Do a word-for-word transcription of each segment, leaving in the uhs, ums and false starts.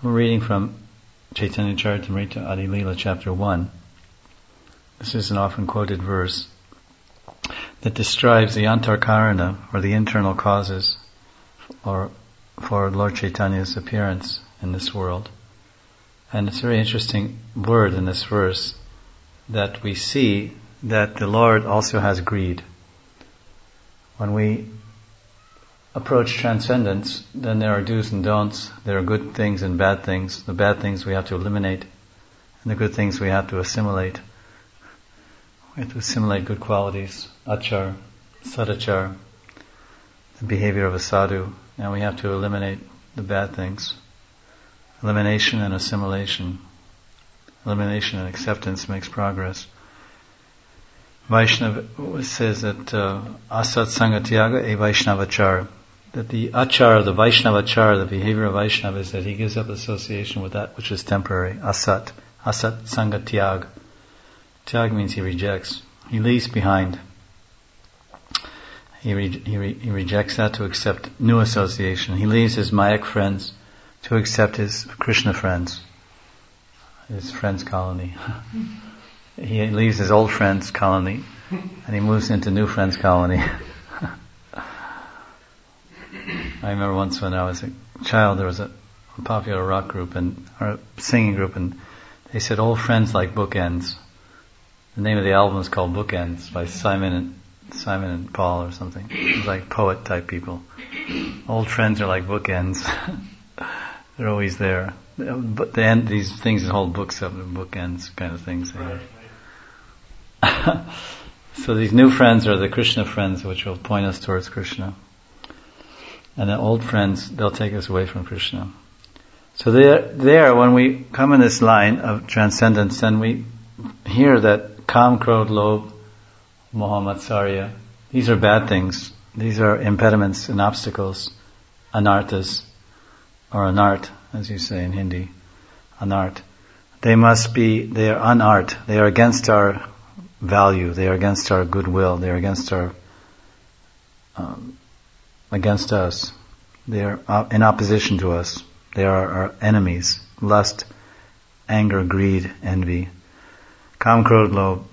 We're reading from Chaitanya Charitamrita Adi Leela chapter one. This is an often quoted verse that describes the antarkarana, or the internal causes or for Lord Chaitanya's appearance in this world. And it's a very interesting word in this verse that we see that the Lord also has greed. When we approach transcendence, then there are do's and don'ts. There are good things and bad things. The bad things we have to eliminate, and the good things we have to assimilate. We have to assimilate good qualities, achar, sadachar, the behavior of a sadhu, and we have to eliminate the bad things. Elimination and assimilation. Elimination and acceptance makes progress. Vaishnava says that uh, asat sangatyaga e Vaishnavachar, that the achar, the Vaishnavachar, the behavior of Vaishnava is that he gives up association with that which is temporary. Asat, asat sangatyag. Tyag means he rejects. He leaves behind. He re- he, re- he rejects that to accept new association. He leaves his Mayak friends to accept his Krishna friends, his friends colony. He leaves his old friends colony and he moves into new friends colony. I remember once when I was a child, there was a, a popular rock group and or a singing group, and they said old friends like bookends. The name of the album is called Bookends by Simon and Simon and Paul or something. It was like poet type people. Old friends are like bookends. They're always there. But the end, these things hold books up, bookends kind of things. So these new friends are the Krishna friends, which will point us towards Krishna. And the old friends, they'll take us away from Krishna. So there, there, when we come in this line of transcendence, then we hear that Kam, Krodh, Lobh, Moha, Matsarya, these are bad things. These are impediments and obstacles, anarthas, or anart, as you say in Hindi, anart. They must be, they are unart. They are against our value. They are against our goodwill. They are against our, um, against us. They are in opposition to us. They are our enemies. Lust, anger, greed, envy. Kam, Krodh, Lobh.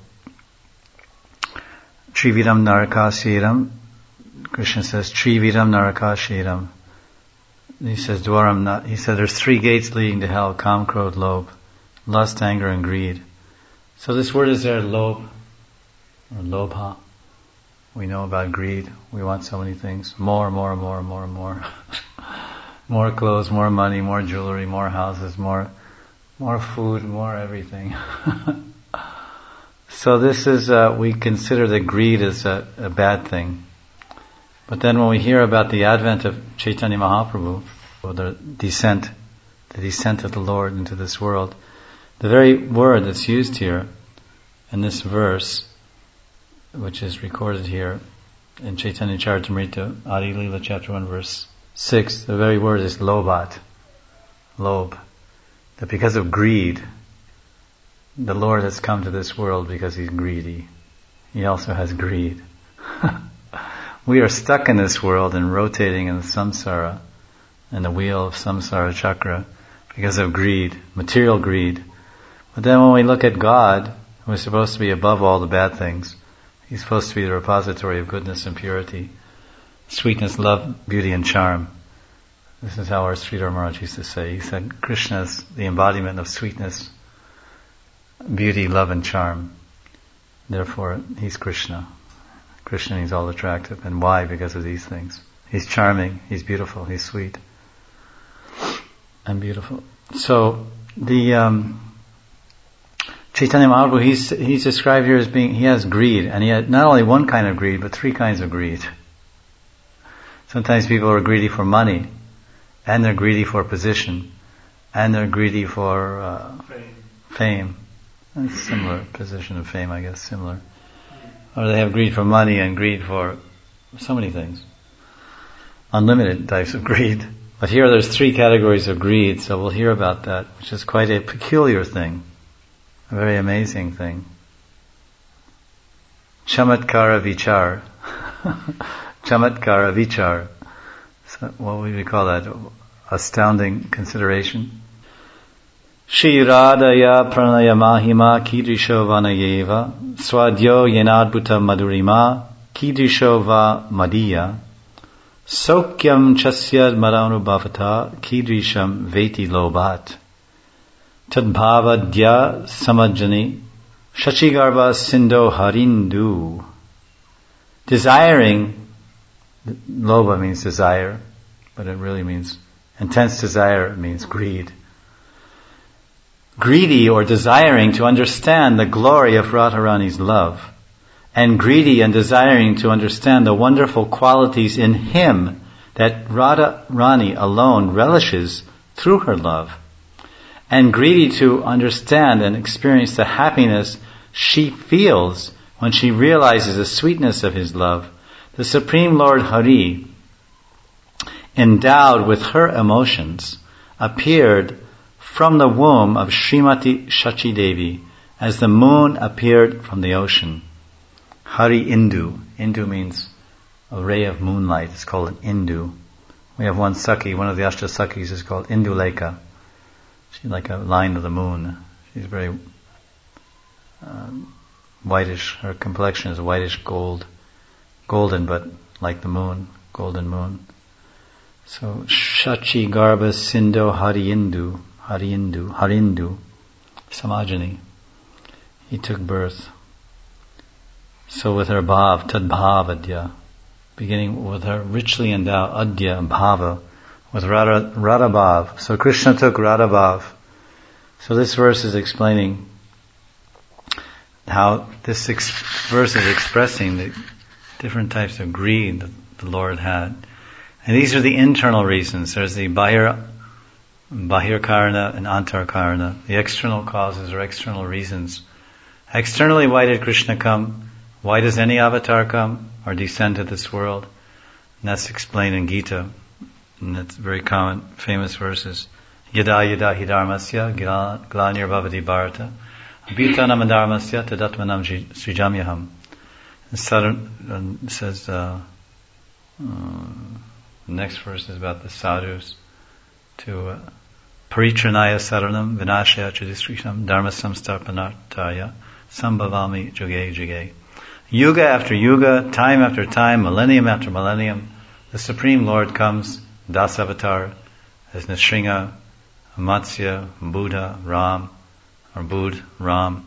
Trividam Narakashiram. Krishna says, Trividam Narakashiram. He says, Dwaram not. He said, there's three gates leading to hell: Kam, Krodh, Lobh, lust, anger, and greed. So this word is there, Lobh, or Lobha. We know about greed. We want so many things. More, more, more, more, more. More clothes, more money, more jewelry, more houses, more, more food, more everything. So this is, uh, we consider that greed is a, a bad thing. But then when we hear about the advent of Chaitanya Mahaprabhu, or the descent, the descent of the Lord into this world, the very word that's used here in this verse, which is recorded here in Chaitanya Charitamrita, Adi Leela chapter one verse six, the very word is lobhat, lob. That because of greed, the Lord has come to this world because He's greedy. He also has greed. We are stuck in this world and rotating in the samsara, in the wheel of samsara chakra, because of greed, material greed. But then when we look at God, who is supposed to be above all the bad things, He's supposed to be the repository of goodness and purity, sweetness, love, beauty, and charm. This is how our Sridhar Maharaj used to say. He said, Krishna is the embodiment of sweetness, beauty, love, and charm. Therefore, He's Krishna. Krishna is all attractive. And why? Because of these things. He's charming, He's beautiful, He's sweet, and beautiful. So, the um, Chaitanya Mahaprabhu, he's, he's described here as being, he has greed, and he had not only one kind of greed, but three kinds of greed. Sometimes people are greedy for money, and they're greedy for position, and they're greedy for uh, fame. fame. That's similar position of fame, I guess, similar. Or they have greed for money and greed for so many things. Unlimited types of greed. But here there's three categories of greed, so we'll hear about that, which is quite a peculiar thing. A very amazing thing. Chamatkara vichar. Chamatkara vichar. So what would we call that? Astounding consideration. Shri Radhaya Pranaya Mahima Kidrisho Vanayeva Swadyo Yenadbhuta Madhurima Kidrisho Va Madhya Sokyam Chasyad Madanubhavata Kidrisham Veti Lobat Tadbhava Dya Samajani Shachigarbha Sindo Harindu. Desiring, Lobha means desire, but it really means intense desire, it means greed. Greedy or desiring to understand the glory of Radharani's love, and greedy and desiring to understand the wonderful qualities in him that Radharani alone relishes through her love, and greedy to understand and experience the happiness she feels when she realizes the sweetness of his love, the Supreme Lord Hari, endowed with her emotions, appeared from the womb of Srimati Shachi Devi, as the moon appeared from the ocean. Hari Indu. Indu means a ray of moonlight. It's called an Indu. We have one Sakhi, one of the Ashta Sakhis is called Indulekha. She's like a line of the moon. She's very um, whitish. Her complexion is whitish gold. Golden, but like the moon. Golden moon. So, Shachi Garbha Sindo Hari Indu. Harindu, Harindu, Samajani. He took birth. So with her bhav, tadbhava adya, beginning with her richly endowed adya and bhava, with Radha, Radha bhav. So Krishna took Radha bhav. So this verse is explaining how this ex- verse is expressing the different types of greed that the Lord had. And these are the internal reasons. There's the bahir Bahir Karana and Antar Karana, the external causes or external reasons. Externally, why did Krishna come? Why does any avatar come or descend to this world? And that's explained in Gita. And that's very common, famous verses. Yada yada hi dharmasya glanir bhavati bharata abhitanam dharmasya tadatmanam srijamyaham. And Sadhu says, uh, uh, the next verse is about the sadhus. To uh, Paritranaya Saranam Vinashaya Chudisrishnam Dharma Samstarpanartaya Sambhavami Juge Juge. Yuga after yuga, time after time, millennium after millennium, the Supreme Lord comes, Dasavatar, as Nrsimha, Matsya, Buddha, Ram, or Buddha, Ram.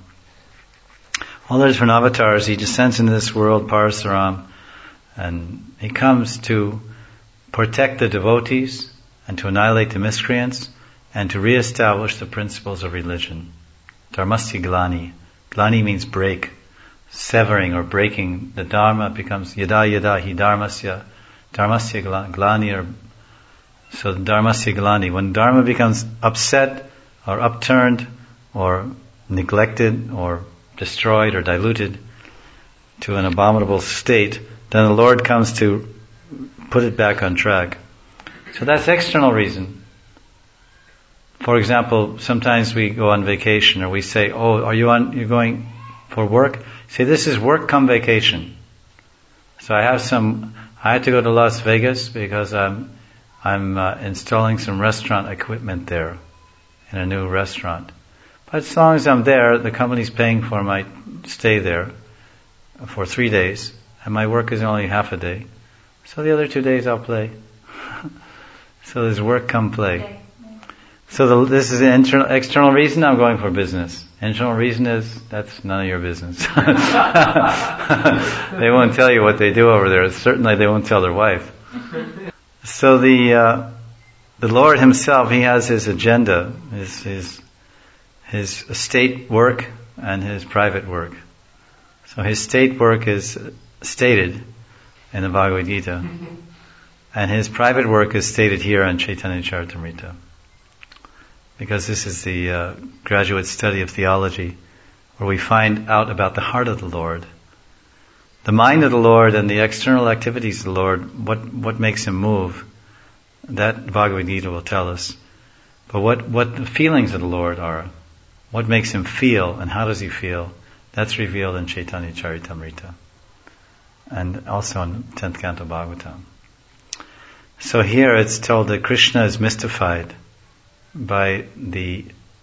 All the different avatars, he descends into this world, Parasaram, and he comes to protect the devotees, and to annihilate the miscreants, and to re-establish the principles of religion. Dharmasya glani. Glani means break, severing or breaking. The dharma becomes yada yada hi dharmasya. Dharmasya glani, or so dharmasya glani. When dharma becomes upset, or upturned, or neglected, or destroyed, or diluted to an abominable state, then the Lord comes to put it back on track. So that's external reason. For example, sometimes we go on vacation or we say, oh, are you on, you're going for work? Say, this is work come vacation. So I have some, I had to go to Las Vegas because I'm, I'm uh, installing some restaurant equipment there in a new restaurant. But as long as I'm there, the company's paying for my stay there for three days and my work is only half a day. So the other two days I'll play. So there's work come play. So the, this is an internal, external reason. I'm going for business. Internal reason is that's none of your business. They won't tell you what they do over there. Certainly they won't tell their wife. So the uh, the Lord Himself, He has His agenda, His His His state work and His private work. So His state work is stated in the Bhagavad Gita. And his private work is stated here on Chaitanya Charitamrita. Because this is the uh, graduate study of theology, where we find out about the heart of the Lord. The mind of the Lord and the external activities of the Lord, what, what makes Him move, that Bhagavad Gita will tell us. But what, what the feelings of the Lord are, what makes Him feel and how does He feel, that's revealed in Chaitanya Charitamrita. And also in tenth Canto Bhagavatam. So here it's told that Krishna is mystified by the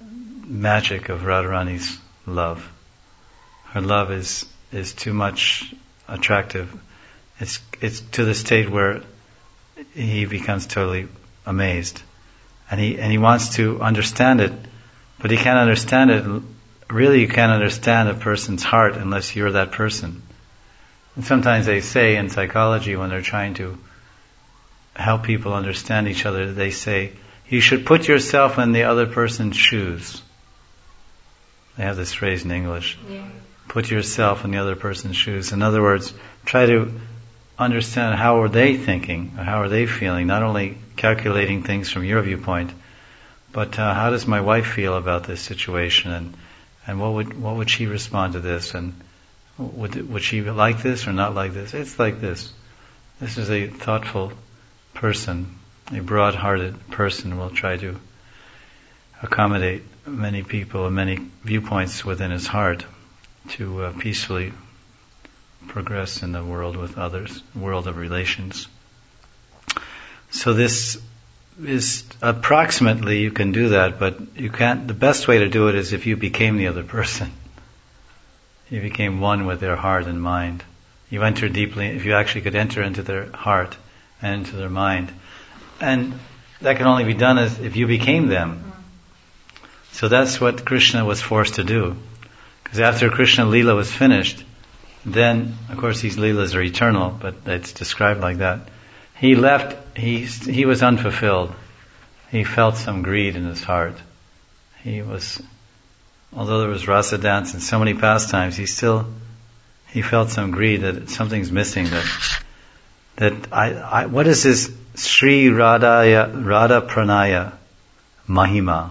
magic of Radharani's love. Her love is is too much attractive. It's it's to the state where he becomes totally amazed, and he and he wants to understand it, but he can't understand it. Really, you can't understand a person's heart unless you're that person. And sometimes they say in psychology, when they're trying to help people understand each other, they say, you should put yourself in the other person's shoes. They have this phrase in English. Yeah. Put yourself in the other person's shoes. In other words, try to understand how are they thinking, or how are they feeling, not only calculating things from your viewpoint, but uh, how does my wife feel about this situation, and and what would what would she respond to this, and would would she like this or not like this? It's like this. This is a thoughtful person, a broad-hearted person will try to accommodate many people and many viewpoints within his heart to uh, peacefully progress in the world with others, world of relations. So this is approximately, you can do that, but you can't, the best way to do it is if you became the other person. You became one with their heart and mind. You enter deeply, if you actually could enter into their heart and into their mind. And that can only be done as if you became them. So that's what Krishna was forced to do. Because after Krishna Leela was finished, then, of course, these Leelas are eternal, but it's described like that. He left, he, he was unfulfilled. He felt some greed in his heart. He was, although there was rasa dance and so many pastimes, he still, he felt some greed that something's missing, that, that I, I what is this Sri Radha, Radha Pranaya Mahima?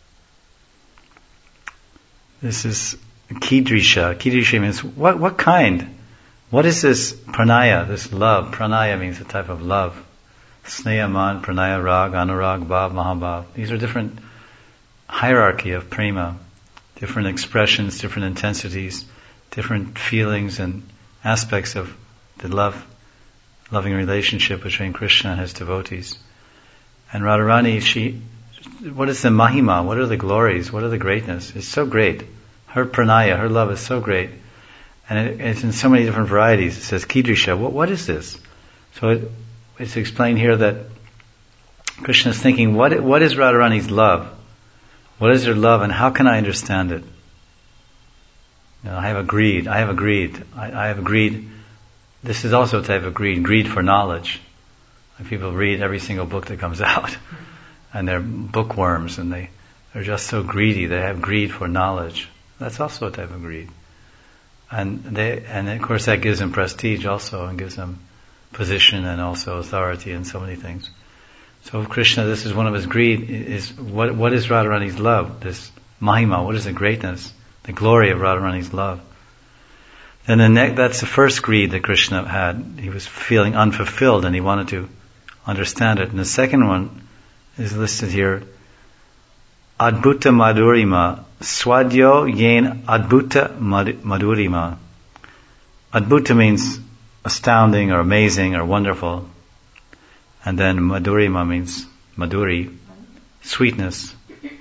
This is Kidrisha. Kidrisha means what, what kind? What is this pranaya, this love? Pranaya means a type of love. Sneha, man, pranaya, rag, anurag, bhav, mahabhav. These are different hierarchy of prema, different expressions, different intensities, different feelings and aspects of the love, loving relationship between Krishna and his devotees. And Radharani, she, what is the mahima? What are the glories? What are the greatness? It's so great. Her pranaya, her love is so great. And it, it's in so many different varieties. It says, Kidrisha, what, what is this? So it, it's explained here that Krishna is thinking, what, what is Radharani's love? What is her love and how can I understand it? You know, I have a greed, I have a greed, I, I have a greed. This is also a type of greed, greed for knowledge. Like people read every single book that comes out. And they're bookworms and they, they're just so greedy, they have greed for knowledge. That's also a type of greed. And they, and of course that gives them prestige also and gives them position and also authority and so many things. So Krishna, this is one of his greed, is what what is Radharani's love? This mahima, what is the greatness, the glory of Radharani's love? Then the ne- that's the first greed that Krishna had. He was feeling unfulfilled and he wanted to understand it. And the second one is listed here, Adbhuta Madhurima, Swadyo Yen Adbhuta Madhurima. Adbhuta means astounding or amazing or wonderful. And then Madhurima means Madhuri, sweetness.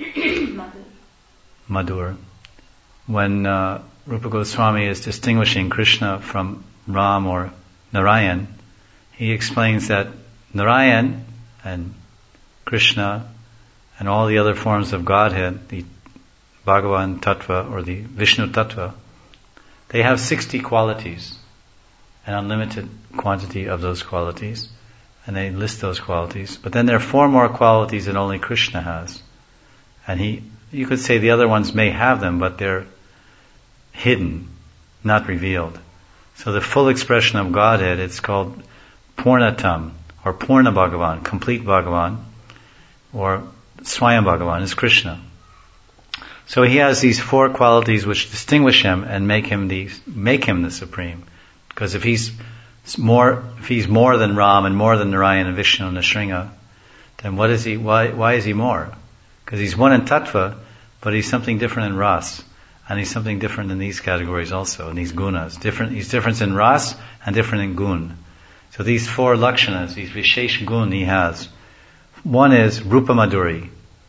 Madhur. When uh, Rupa Goswami is distinguishing Krishna from Ram or Narayan, he explains that Narayan and Krishna and all the other forms of Godhead, the Bhagavan Tattva or the Vishnu Tattva, they have sixty qualities, an unlimited quantity of those qualities, and they list those qualities. But then there are four more qualities that only Krishna has. And he, you could say the other ones may have them, but they're hidden, not revealed. So the full expression of Godhead, it's called Purnatam, or Purna Bhagavan, complete Bhagavan, or Swayam Bhagavan is Krishna. So he has these four qualities which distinguish him and make him the make him the supreme. Because if he's more, if he's more than Ram and more than Narayan and Vishnu and Nrsimha, then what is he? Why why is he more? Because he's one in tattva, but he's something different in ras, and he's something different in these categories also, in these gunas. Different, he's different in ras and different in gun. So these four lakshanas, these vishesh gun he has. One is Rupa Madhuri,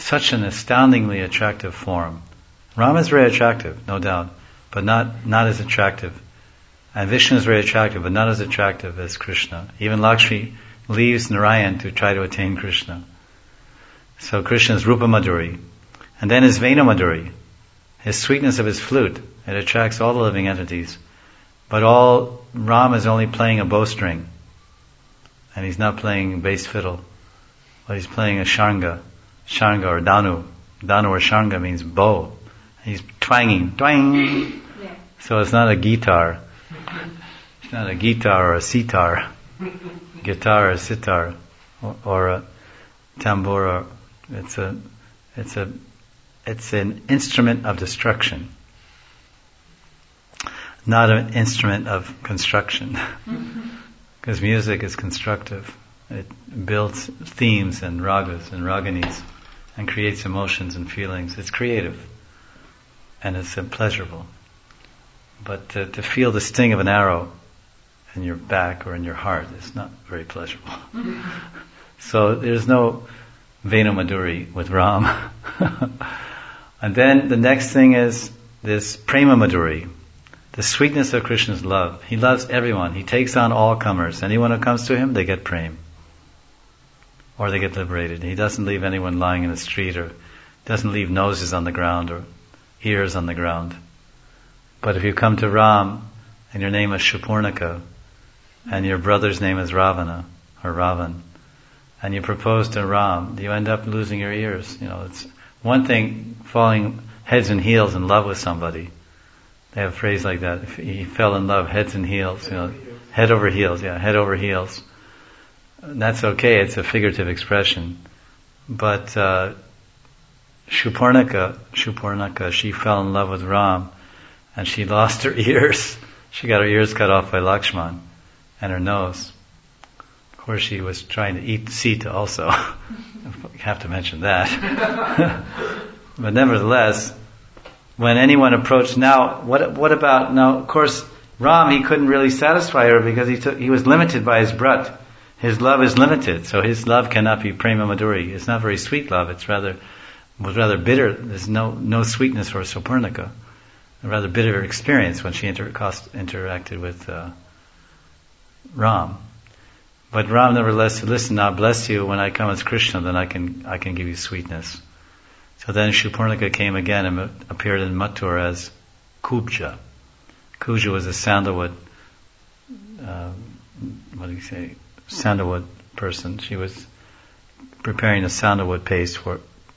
such an astoundingly attractive form. Rama is very attractive, no doubt, but not, not as attractive. And Vishnu is very attractive, but not as attractive as Krishna. Even Lakshmi leaves Narayan to try to attain Krishna. So Krishna is Rupa Madhuri. And then his Venu Madhuri, his sweetness of his flute, it attracts all the living entities. But all, Ram is only playing a bowstring. And he's not playing bass fiddle. But he's playing a shanga, shanga or danu. Danu or shanga means bow. He's twanging, twang. Yeah. So it's not a guitar. It's not a guitar or a sitar. Guitar or sitar. Or, or a tambura. It's a, it's a, it's an instrument of destruction. Not an instrument of construction. Because music is constructive. It builds themes and ragas and raganis and creates emotions and feelings. It's creative. And it's uh, pleasurable. But to, to feel the sting of an arrow in your back or in your heart is not very pleasurable. So there's no Venu Madhuri with Ram. And then the next thing is this Prema Madhuri, the sweetness of Krishna's love. He loves everyone. He takes on all comers. Anyone who comes to him, they get prema. Or they get liberated. He doesn't leave anyone lying in the street, or doesn't leave noses on the ground or ears on the ground. But if you come to Ram and your name is Shupurnaka and your brother's name is Ravana or Ravan, and you propose to Ram, you end up losing your ears. You know, it's one thing falling heads and heels in love with somebody. They have a phrase like that. If he fell in love, heads and heels, you know, head over heels, yeah, head over heels. And that's okay, it's a figurative expression. But uh, Shupurnaka, Shupurnaka, she fell in love with Ram, and she lost her ears. She got her ears cut off by Lakshman, and her nose. Of course, she was trying to eat Sita also. You have to mention that. But nevertheless, when anyone approached, now, what what about, now, of course, Ram, he couldn't really satisfy her because he took, he was limited by his brat. His love is limited, so his love cannot be Prema Madhuri. It's not very sweet love, it's rather, was rather bitter. There's no, no sweetness for Supurnika. A rather bitter experience when she inter- cost, interacted with uh, Ram. But Ram nevertheless said, listen, I'll bless you when I come as Krishna, then I can I can give you sweetness. So then Shupurnika came again and appeared in Mathura as Kubja. Kubja was a sandalwood, uh, what do you say, sandalwood person. She was preparing a sandalwood paste for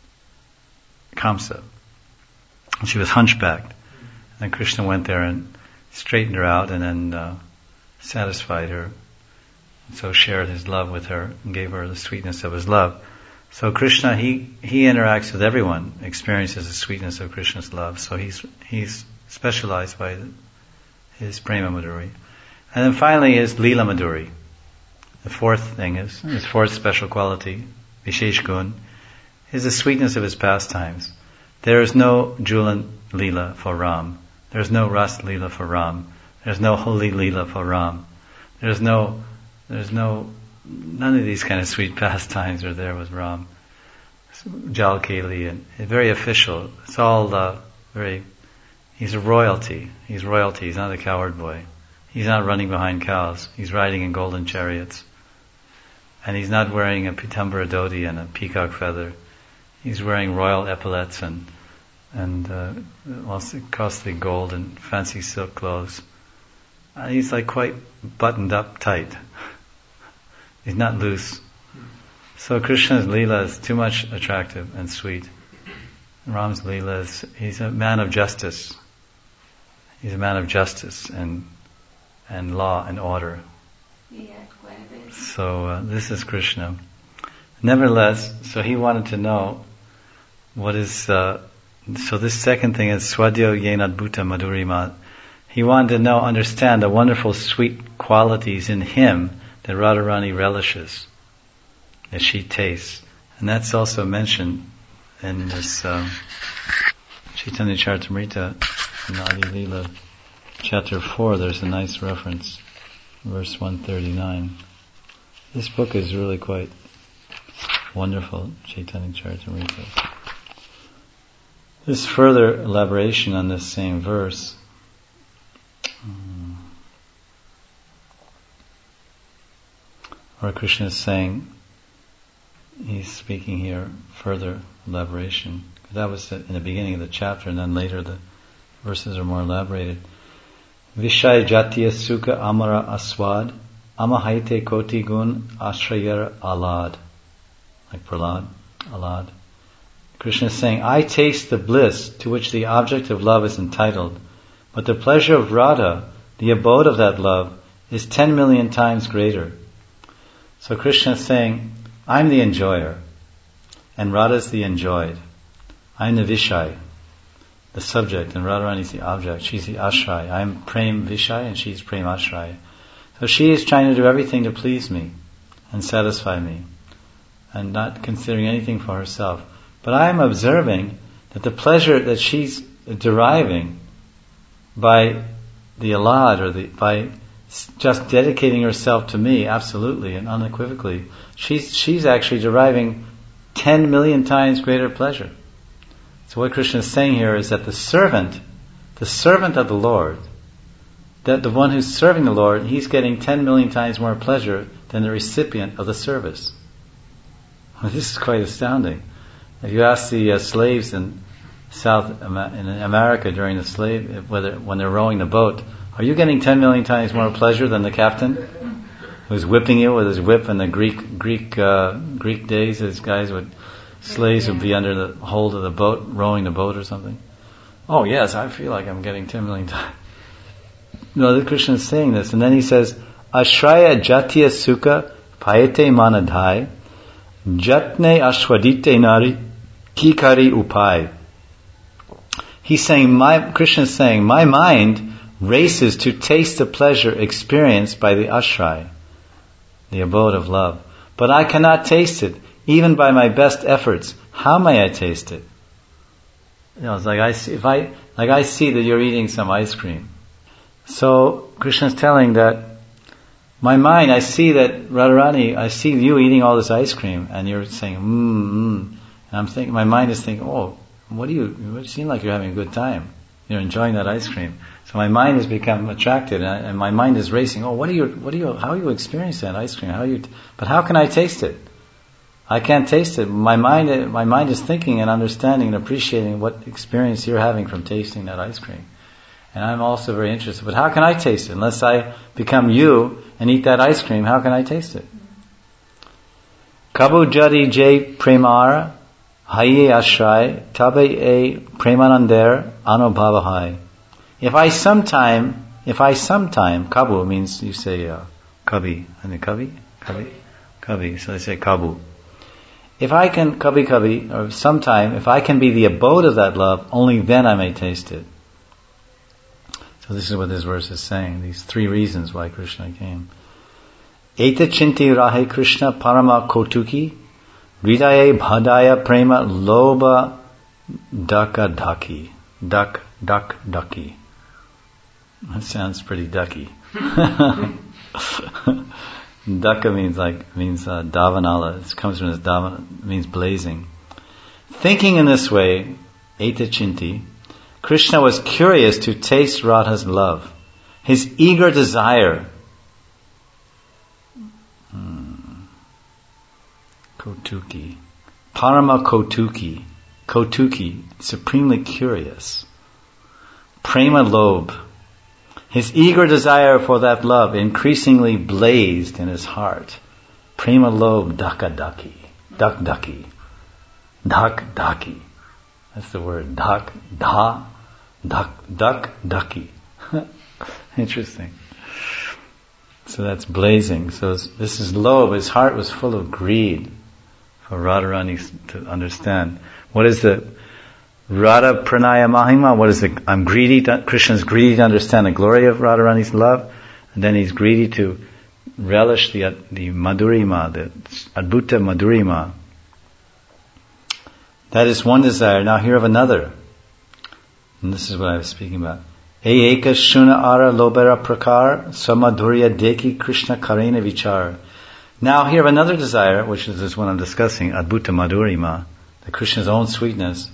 Kamsa. And she was hunchbacked. And Krishna went there and straightened her out and then uh, satisfied her. And so shared his love with her and gave her the sweetness of his love. So Krishna, he, he interacts with everyone, experiences the sweetness of Krishna's love. So he's he's specialized by his Prema Madhuri. And then finally his Leela Madhuri. The fourth thing is, his fourth special quality, Vishesh Gun, is the sweetness of his pastimes. There is no Julan Leela for Ram. There's no Ras Leela for Ram. There's no Holy Leela for Ram. There's no, there's no, none of these kind of sweet pastimes are there with Ram. Jal Keli, and very official. It's all uh, very, he's a royalty. He's royalty. He's not a coward boy. He's not running behind cows. He's riding in golden chariots. And he's not wearing a pitambara dhoti and a peacock feather. He's wearing royal epaulets and and uh, also costly gold and fancy silk clothes. And he's like quite buttoned up tight. He's not loose. So Krishna's Leela is too much attractive and sweet. Ram's Leela is, he's a man of justice. He's a man of justice and and law and order. Yeah, quite a bit. So uh, this is Krishna. Nevertheless, so he wanted to know what is, uh, so this second thing is Swadyo Yenadbhuta Madhurima. He wanted to know, understand the wonderful sweet qualities in him that Radharani relishes, that she tastes. And that's also mentioned in this uh, Chaitanya Charitamrita, Nadi Leela, chapter four. There's a nice reference, verse one thirty-nine. This book is really quite wonderful Chaitanya Charitamrita. This further elaboration on this same verse. Um, where Krishna is saying, he's speaking here further elaboration. That was in the beginning of the chapter, and then later the verses are more elaborated. Vishay Jatiya Sukha Amara Aswad Amahaite Koti Gun Ashrayar Alad. Like Prahlad, Alad. Krishna is saying, I taste the bliss to which the object of love is entitled, but the pleasure of Radha, the abode of that love, is ten million times greater. So Krishna is saying, I'm the enjoyer, and Radha is the enjoyed. I'm the Vishay, the subject, and Radharani is the object. She's the Ashray. I'm Prem Vishay, and she's Prem Ashray. So she is trying to do everything to please me and satisfy me, and not considering anything for herself. But I am observing that the pleasure that she's deriving by the alad, or the, by just dedicating herself to me absolutely and unequivocally, she's she's actually deriving ten million times greater pleasure. So what Krishna is saying here is that the servant, the servant of the Lord, that the one who's serving the Lord, he's getting ten million times more pleasure than the recipient of the service. Well, this is quite astounding. If you ask the uh, slaves in South in America during the slave, whether when they're rowing the boat, are you getting ten million times more pleasure than the captain who's whipping you with his whip? In the Greek Greek uh, Greek days, these guys would slaves would be under the hold of the boat, rowing the boat or something. Oh yes, I feel like I'm getting ten million times. No, the Krishna is saying this, and then he says, Ashraya Jatiya Sukha Payate Manadhai Jatne Ashwadite Nari Kikari Upai. He's saying, my Krishna is saying, my mind races to taste the pleasure experienced by the ashray, the abode of love. But I cannot taste it, even by my best efforts. How may I taste it? You know, it's like I see, if I, like I see that you're eating some ice cream. So Krishna is telling that my mind, I see that Radharani, I see you eating all this ice cream, and you're saying, mmm, mmm. And I'm thinking, my mind is thinking, oh, what do you, you seem like you're having a good time. You're enjoying that ice cream. So my mind has become attracted, and, I, and my mind is racing. Oh, what are you, what are you, how are you experiencing that ice cream? How are you, t- but how can I taste it? I can't taste it. My mind, my mind is thinking and understanding and appreciating what experience you're having from tasting that ice cream. And I'm also very interested. But how can I taste it? Unless I become you and eat that ice cream, how can I taste it? Kabu jadi jay premara haye ashray tabe a premanandar anubhavahai. If I sometime, if I sometime, kabu means you say uh, kabi, and the kabi, kabi, kabi. So they say kabu. If I can kabi kabi, or sometime, if I can be the abode of that love, only then I may taste it. So this is what this verse is saying. These three reasons why Krishna came. Eta chinti rahe Krishna parama kotuki hridaye bhadaya prema loba daka daki. Duck, duck, ducky. That sounds pretty ducky. Daka means like, means uh, davanala. It comes from this davan, means blazing. Thinking in this way, eta chinti, Krishna was curious to taste Radha's love. His eager desire. Hmm. Kotuki. Parama Kotuki. Kotuki. Supremely curious. Prema Lob. His eager desire for that love increasingly blazed in his heart. Prema Lob Daka Daki. Dak Daki. Dak Daki. That's the word. Dak Da. Duck, duck, ducky. Interesting. So that's blazing. So this is low. His heart was full of greed for Radharani to understand. What is the Radha Pranaya Mahima? What is the, I'm greedy, to, Krishna's greedy to understand the glory of Radharani's love. And then he's greedy to relish the, the Madhurima, the Adbhuta Madhurima. That is one desire. Now hear of another. And this is what I was speaking about. E eka shuna ara lobera prakar samadhurya deki Krishna karena vichar Now here another desire, which is this one I'm discussing, Adbhuta Madhurima, the Krishna's own sweetness.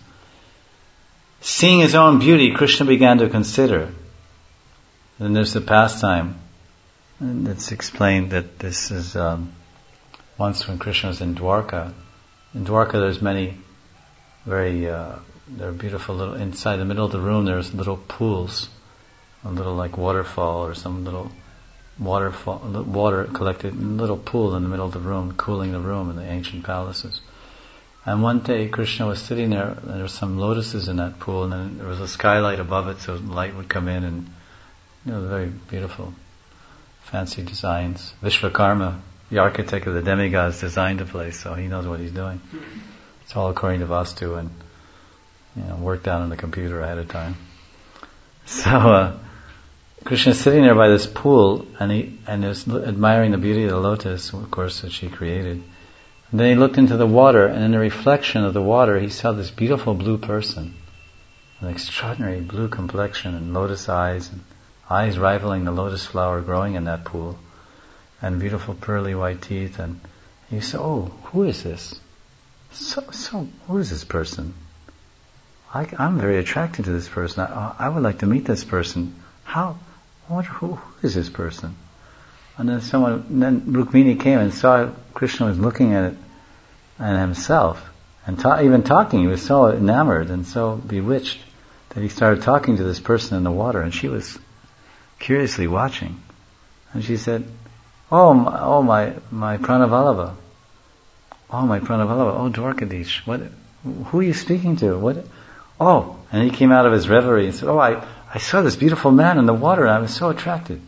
Seeing his own beauty, Krishna began to consider. And there's the pastime. And it's explained that this is um, once when Krishna was in Dwarka. In Dwarka there's many very, uh, they're beautiful little, inside the middle of the room there's little pools, a little like waterfall or some little waterfall, water collected in a little pool in the middle of the room, cooling the room in the ancient palaces. And one day Krishna was sitting there, and there were some lotuses in that pool, and then there was a skylight above it, so light would come in, and you know, very beautiful, fancy designs. Vishvakarma, the architect of the demigods, designed the place, so he knows what he's doing. It's all according to Vastu, and you know, worked out on the computer ahead of time. So uh, Krishna's sitting there by this pool, and he and is admiring the beauty of the lotus, of course, that she created. And then he looked into the water, and in the reflection of the water, he saw this beautiful blue person, an extraordinary blue complexion and lotus eyes, and eyes rivaling the lotus flower growing in that pool, and beautiful pearly white teeth. And he said, "Oh, who is this? So, so, who is this person? I, I'm very attracted to this person. I, I would like to meet this person. How? What? Who, who is this person?" And then someone, and then Rukmini came and saw Krishna was looking at it and himself, and ta- even talking. He was so enamored and so bewitched that he started talking to this person in the water, and she was curiously watching. And she said, "Oh, my, oh my, my Pranavallabha. Oh, my Pranavallabha. Oh, Dwarkadish. What? Who are you speaking to? What? Oh!" And he came out of his reverie and said, "Oh, I, I saw this beautiful man in the water, and I was so attracted."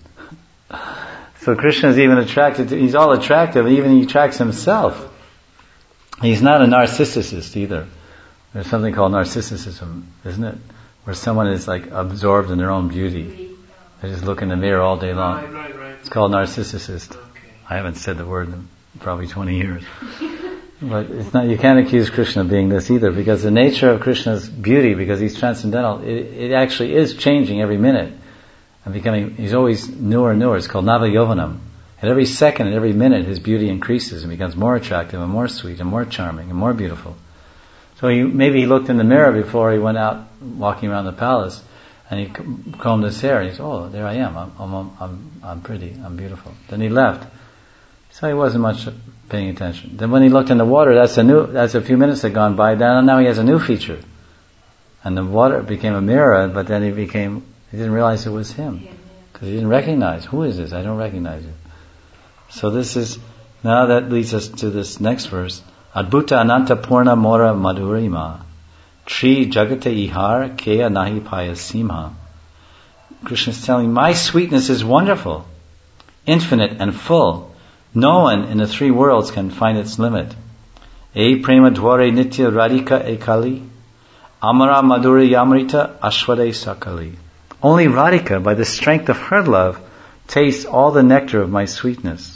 So Krishna is even attracted to, he's all attractive, and even he attracts himself. He's not a narcissist either. There's something called narcissism, isn't it? Where someone is like absorbed in their own beauty. They just look in the mirror all day long. Right, right, right. It's called narcissist. Okay. I haven't said the word in probably twenty years. But it's not, you can't accuse Krishna of being this either, because the nature of Krishna's beauty, because he's transcendental, it, it actually is changing every minute. And becoming, he's always newer and newer. It's called Navayovanam. At every second, at every minute, his beauty increases and becomes more attractive and more sweet and more charming and more beautiful. So he, maybe he looked in the mirror before he went out walking around the palace, and he combed his hair, and he said, "Oh, there I am. I'm, I'm, I'm, I'm pretty. I'm beautiful." Then he left. So he wasn't much paying attention. Then when he looked in the water, that's a new, that's a few minutes had gone by. Then now he has a new feature, and the water became a mirror. But then he became, he didn't realize it was him, because he didn't recognize, who is this? I don't recognize you. So this is, now that leads us to this next verse. Adbhuta ananta purna mora madhurima tri jagate ihar kaya nahi payasimha. Krishna is telling, my sweetness is wonderful, infinite and full. No one in the three worlds can find its limit. E prema dware nitya radhika ekali amara madhuri yamrita ashwade sakali. Only Radhika, by the strength of her love, tastes all the nectar of my sweetness.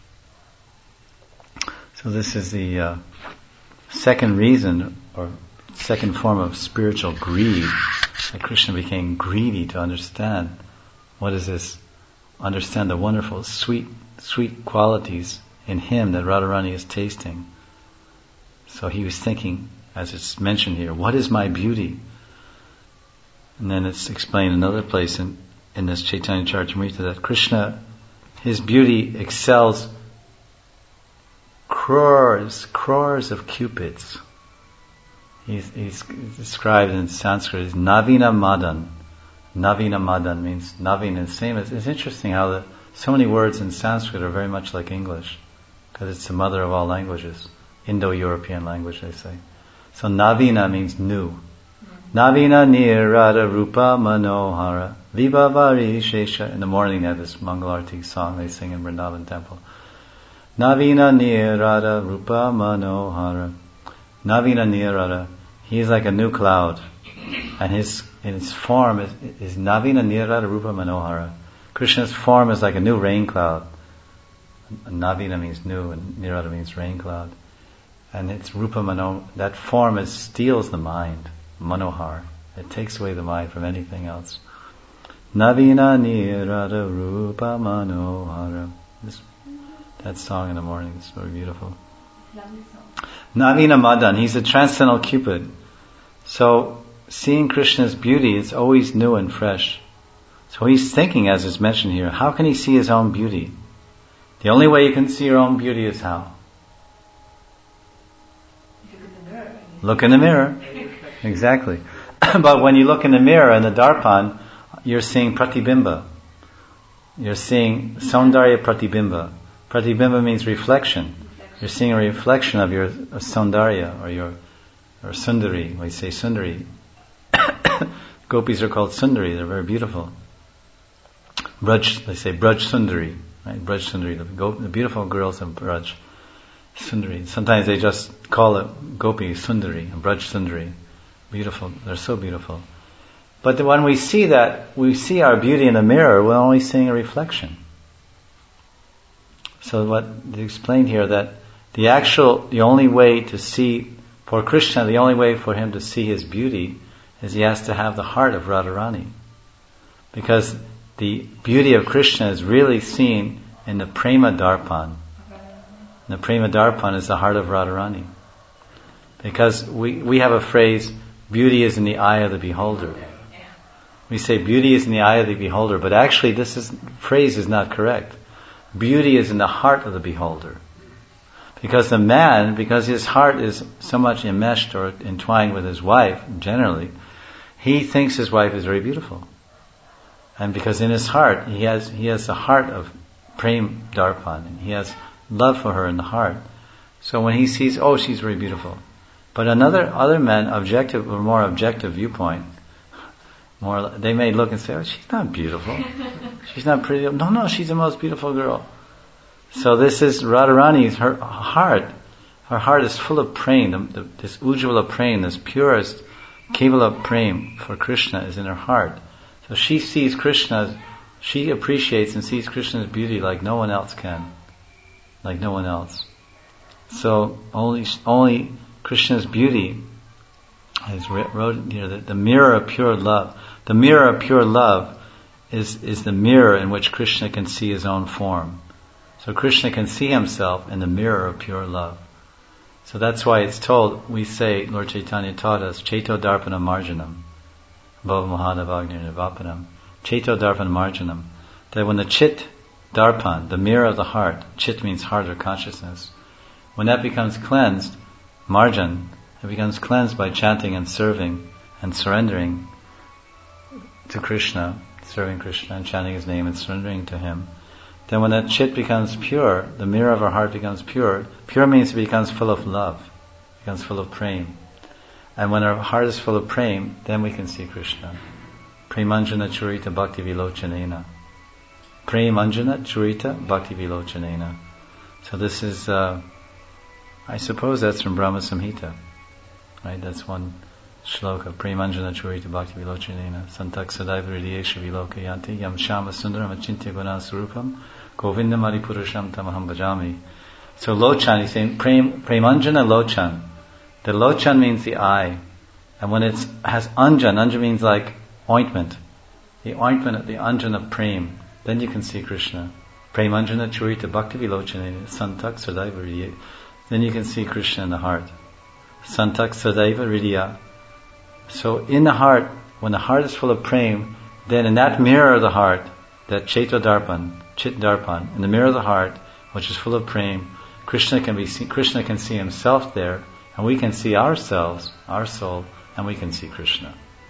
So this is the uh, second reason, or second form of spiritual greed, that Krishna became greedy to understand what is this, understand the wonderful, sweet, sweet qualities in him that Radharani is tasting. So he was thinking, as it's mentioned here, what is my beauty? And then it's explained in another place in, in this Chaitanya Charitamrita that Krishna, his beauty excels crores, crores of cupids. He's, he's described in Sanskrit as Navina Madan. Navina Madan means Navina. It's same. It's, it's interesting how the, so many words in Sanskrit are very much like English, because it's the mother of all languages. Indo-European language, they say. So Navina means new. Navina nirada rupa manohara vibhavari shesha. In the morning they have this Mangalarti song they sing in Vrindavan temple. Navina nirada rupa manohara. Navina nirada. He is like a new cloud, and his in his form is, is Navina nirada rupa manohara. Krishna's form is like a new rain cloud. Navina means new, and nirada means rain cloud. And it's rupa mano. That form is steals the mind. Manohar. It takes away the mind from anything else. Navina nirada rupa manohara. This, that song in the morning. It's very beautiful. Lovely song. Navina Madan, he's a transcendental Cupid. So, seeing Krishna's beauty, it's always new and fresh. So he's thinking, as is mentioned here, how can he see his own beauty? The only way you can see your own beauty is how? Look in the mirror. Look in the mirror. Exactly. But when you look in the mirror in the darpan, you're seeing pratibimba. You're seeing Saundarya Pratibimba. Pratibimba means reflection. You're seeing a reflection of your Saundarya or your or Sundari. We say Sundari. Gopis are called Sundari. They're very beautiful. Braj, they say Braj Sundari. Right? Braj Sundari. The, go, the beautiful girls of Braj. Sundari. Sometimes they just call it Gopi Sundari, Braj Sundari. Beautiful. They're so beautiful. But when we see that, we see our beauty in the mirror, we're only seeing a reflection. So what they explained here, that the actual, the only way to see, for Krishna, the only way for him to see his beauty is he has to have the heart of Radharani. Because the beauty of Krishna is really seen in the Prema Darpan. The Prema Darpan is the heart of Radharani. Because we, we have a phrase, beauty is in the eye of the beholder. We say beauty is in the eye of the beholder, but actually this is, phrase is not correct. Beauty is in the heart of the beholder. Because the man, because his heart is so much enmeshed or entwined with his wife, generally, he thinks his wife is very beautiful. And because in his heart, he has he has the heart of Prem Darpan, and he has love for her in the heart. So when he sees, oh, she's very beautiful. But another other men, objective or more objective viewpoint, more they may look and say, oh, she's not beautiful. She's not pretty. No, no, she's the most beautiful girl. So this is Radharani's, her heart. Her heart is full of prem. The, the, this Ujjvala prem, this purest Kevala prem for Krishna is in her heart. So she sees Krishna, she appreciates and sees Krishna's beauty like no one else can. Like no one else. So only only Krishna's beauty is wrote here, the, the mirror of pure love. The mirror of pure love is, is the mirror in which Krishna can see his own form. So Krishna can see himself in the mirror of pure love. So that's why it's told, we say, Lord Chaitanya taught us, Chaito Darpana Marjanam, Bhava Mahadavagni Nivapanam, Chaito Darpana Marjanam, that when the Chit Darpan, the mirror of the heart, Chit means heart or consciousness, when that becomes cleansed, Marjan, it becomes cleansed by chanting and serving and surrendering to Krishna, serving Krishna and chanting his name and surrendering to him. Then when that chit becomes pure, the mirror of our heart becomes pure. Pure means it becomes full of love, becomes full of prem. And when our heart is full of prem, then we can see Krishna. Premanjana Churita Bhakti Vilochanena. Premanjana Churita Bhakti Vilochanena. So this is, uh, I suppose that's from Brahma Samhita. Right? That's one shloka. Premanjana Churita Bhakti Vilochanena. Santak Sadaiva Hridiyesha Vilokayanti Yam Shama Sundaram Achintya Guna Surupam Govindam Aripurusham Tamaham Bhajami. So Lochan, he's saying Prem, Premanjana Lochan. The Lochan means the eye. And when it has Anjan, Anjan means like ointment. The ointment, the Anjan of Prem. Then you can see Krishna. Premanjana Churita Bhakti Vilochanena. Santak Sadaiva Hridiyesha. Then you can see Krishna in the heart. Santak Sadaiva Hridiya. So in the heart, when the heart is full of prem, then in that mirror of the heart, that Chaito Darpan, Chit Darpan, in the mirror of the heart, which is full of prem, Krishna can be see, Krishna can see himself there, and we can see ourselves, our soul, and we can see Krishna.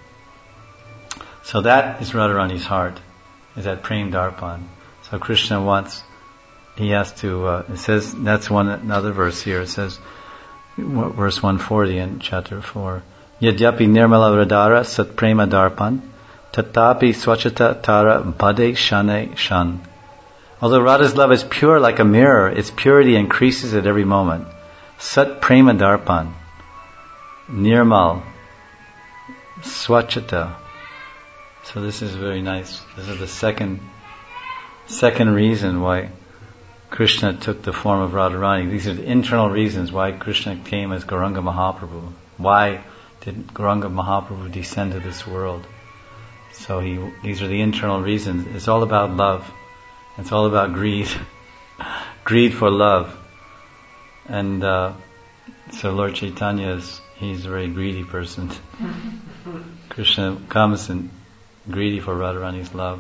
So that is Radharani's heart, is that prem Darpan. So Krishna wants, he has to, uh, it says, that's one, another verse here, it says, verse one forty in chapter four, Yadyapi nirmala radara sat prema darpan, tatapi swachata tara bade shane shan. Although Radha's love is pure like a mirror, its purity increases at every moment. Sat prema darpan, nirmal, swachata. So this is very nice. This is the second, second reason why Krishna took the form of Radharani. These are the internal reasons why Krishna came as Gauranga Mahaprabhu. Why did Gauranga Mahaprabhu descend to this world? So he, these are the internal reasons. It's all about love. It's all about greed. greed for love. And uh, so Lord Chaitanya is, he's a very greedy person. Krishna comes and greedy for Radharani's love.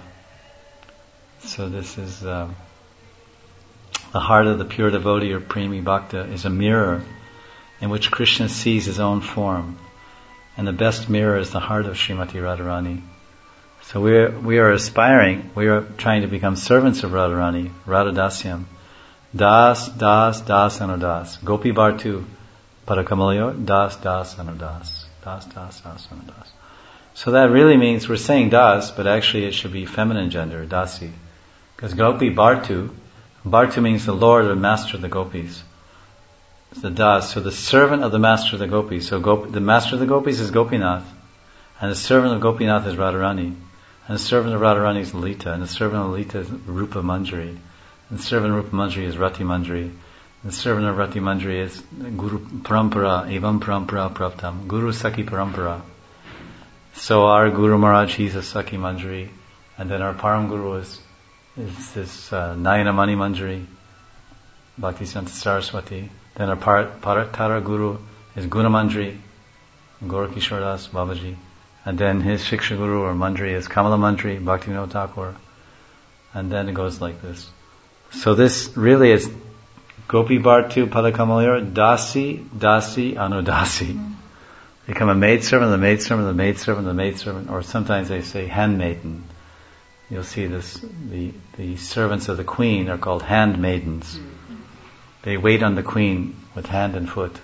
So this is uh, the heart of the pure devotee or Premi Bhakta is a mirror in which Krishna sees his own form. And the best mirror is the heart of Srimati Radharani. So we are, we are aspiring, we are trying to become servants of Radharani, Radhadasyam. Das, Das, Das, Anudas. Gopi Bhartu, Parakamalyo, Das, Das, Anudas. Das, Das, Das, Anudas. So that really means we're saying Das, but actually it should be feminine gender, Dasi. Because Gopi Bhartu, Bhartu means the Lord or Master of the Gopis. It's the Das, so the servant of the Master of the Gopis. So Gop, the Master of the Gopis is Gopinath, and the servant of Gopinath is Radharani. And the servant of Radharani is Lalita, and the servant of Lalita is Rupa Manjari. And the servant of Rupa Manjari is Rati Manjari. And the servant of Rati Manjari is Guru Parampara, Evam Parampara Praptam, Guru Saki Parampara. So our Guru Maharaj, he's a Saki Manjari. And then our Param Guru is, is this uh, Nayana Mani Manjari, Bhaktisanta Saraswati. Then our Par- Paratara Guru is Guna Manjari, Gorakishore Das Babaji. And then his Shiksha Guru or Manjari is Kamala Manjari, Bhaktivinoda Thakur. And then it goes like this. So this really is Gopi Bhartu Padakamalyor, Dasi, Dasi, Anudasi. Mm-hmm. Become a maidservant, the maidservant, the maidservant, the maidservant, or sometimes they say handmaiden. You'll see this, the, the servants of the queen are called handmaidens. Mm-hmm. They wait on the queen with hand and foot.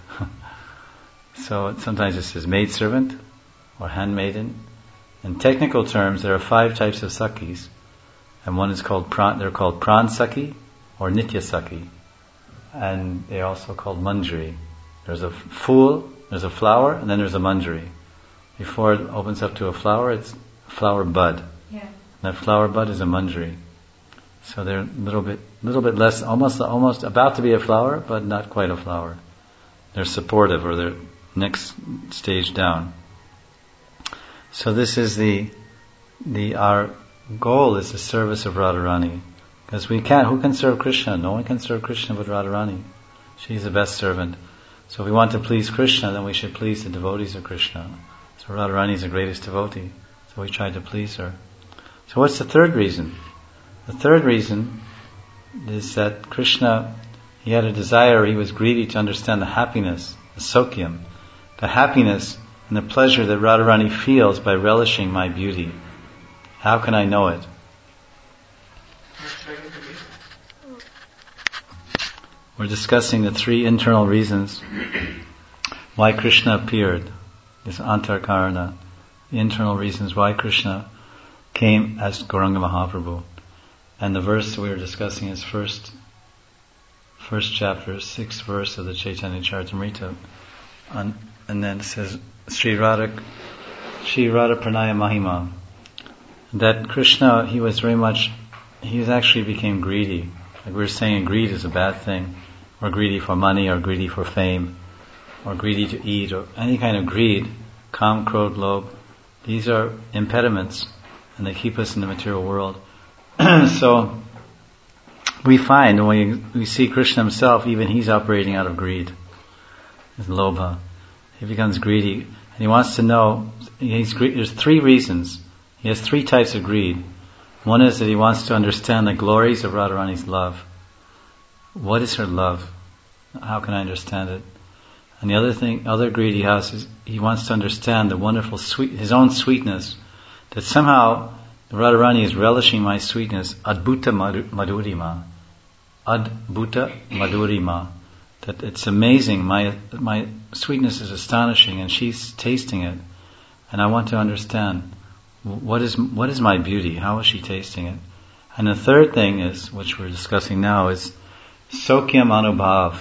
So sometimes it says maidservant or handmaiden. In technical terms, there are five types of sakis, and one is called pran. They're called pran saki or nitya saki, and they're also called manjari. There's a fool, there's a flower, and then there's a manjari. Before it opens up to a flower, it's a flower bud. Yeah. And that flower bud is a manjari. So they're a little bit, little bit less, almost, almost about to be a flower, but not quite a flower. They're supportive, or they're next stage down. So this is the, the our goal is the service of Radharani, because we can't. Who can serve Krishna? No one can serve Krishna but Radharani. She's the best servant. So if we want to please Krishna, then we should please the devotees of Krishna. So Radharani is the greatest devotee. So we try to please her. So what's the third reason? The third reason is that Krishna, he had a desire. He was greedy to understand the happiness, the sokyam, the happiness and the pleasure that Radharani feels by relishing my beauty. How can I know it? We're discussing the three internal reasons why Krishna appeared. This Antarkarana, the internal reasons why Krishna came as Gauranga Mahaprabhu. And the verse we were discussing is first, first chapter, sixth verse of the Chaitanya Charitamrita. And, and then it says, Sri Radha, Sri Radha Pranaya Mahima. That Krishna, he was very much, he was actually became greedy. Like we were saying, greed is a bad thing. Or greedy for money, or greedy for fame, or greedy to eat, or any kind of greed, kam, krodh, lobh. These are impediments, and they keep us in the material world. So, we find when we, we see Krishna himself, even he's operating out of greed. His lobha. He becomes greedy, and he wants to know, he's greedy. There's three reasons. He has three types of greed. One is that he wants to understand the glories of Radharani's love. What is her love? How can I understand it? And the other thing, other greed he has is he wants to understand the wonderful sweet, his own sweetness. That somehow Radharani is relishing my sweetness. Adbhuta madhurima. Adbhuta madhurima. That it's amazing. My my sweetness is astonishing, and she's tasting it. And I want to understand what is what is my beauty? How is she tasting it? And the third thing is, which we're discussing now, is Sokyam Anubhav.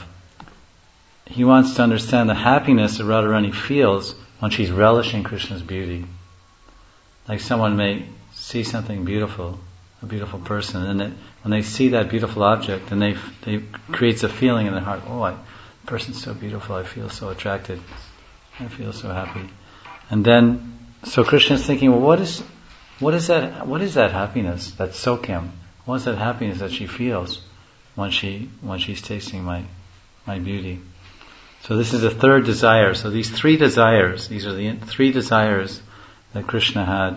He wants to understand the happiness that Radharani feels when she's relishing Krishna's beauty. Like someone may see something beautiful, a beautiful person, and it, when they see that beautiful object, then they they creates a feeling in their heart. Oh, I, the person's so beautiful. I feel so attracted. I feel so happy. And then, so Krishna's thinking, well, what is what is that? What is that happiness? That Sokyam. What is that happiness that she feels when she when she's tasting my my beauty. So this is the third desire. So these three desires, these are the three desires that Krishna had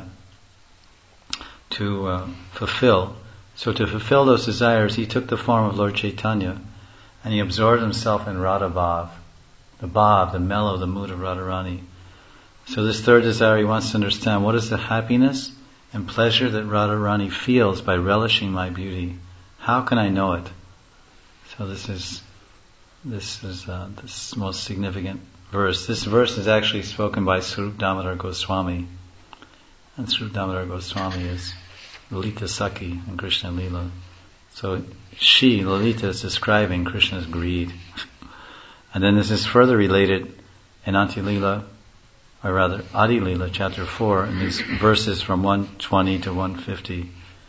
to uh, fulfill. So to fulfill those desires, he took the form of Lord Chaitanya, and he absorbed himself in Radha Bhav, the Bhav, the mellow, the mood of Radharani. So this third desire, he wants to understand what is the happiness and pleasure that Radharani feels by relishing my beauty. How can I know it? So this is this is uh, this most significant verse. This verse is actually spoken by Swarup Damodar Goswami, and Swarup Damodar Goswami is Lalita Sakhi in Krishna Lila. So she, Lalita, is describing Krishna's greed. And then this is further related in Ati Lila, or rather Adi Lila, chapter four, in these verses from one twenty to one fifty.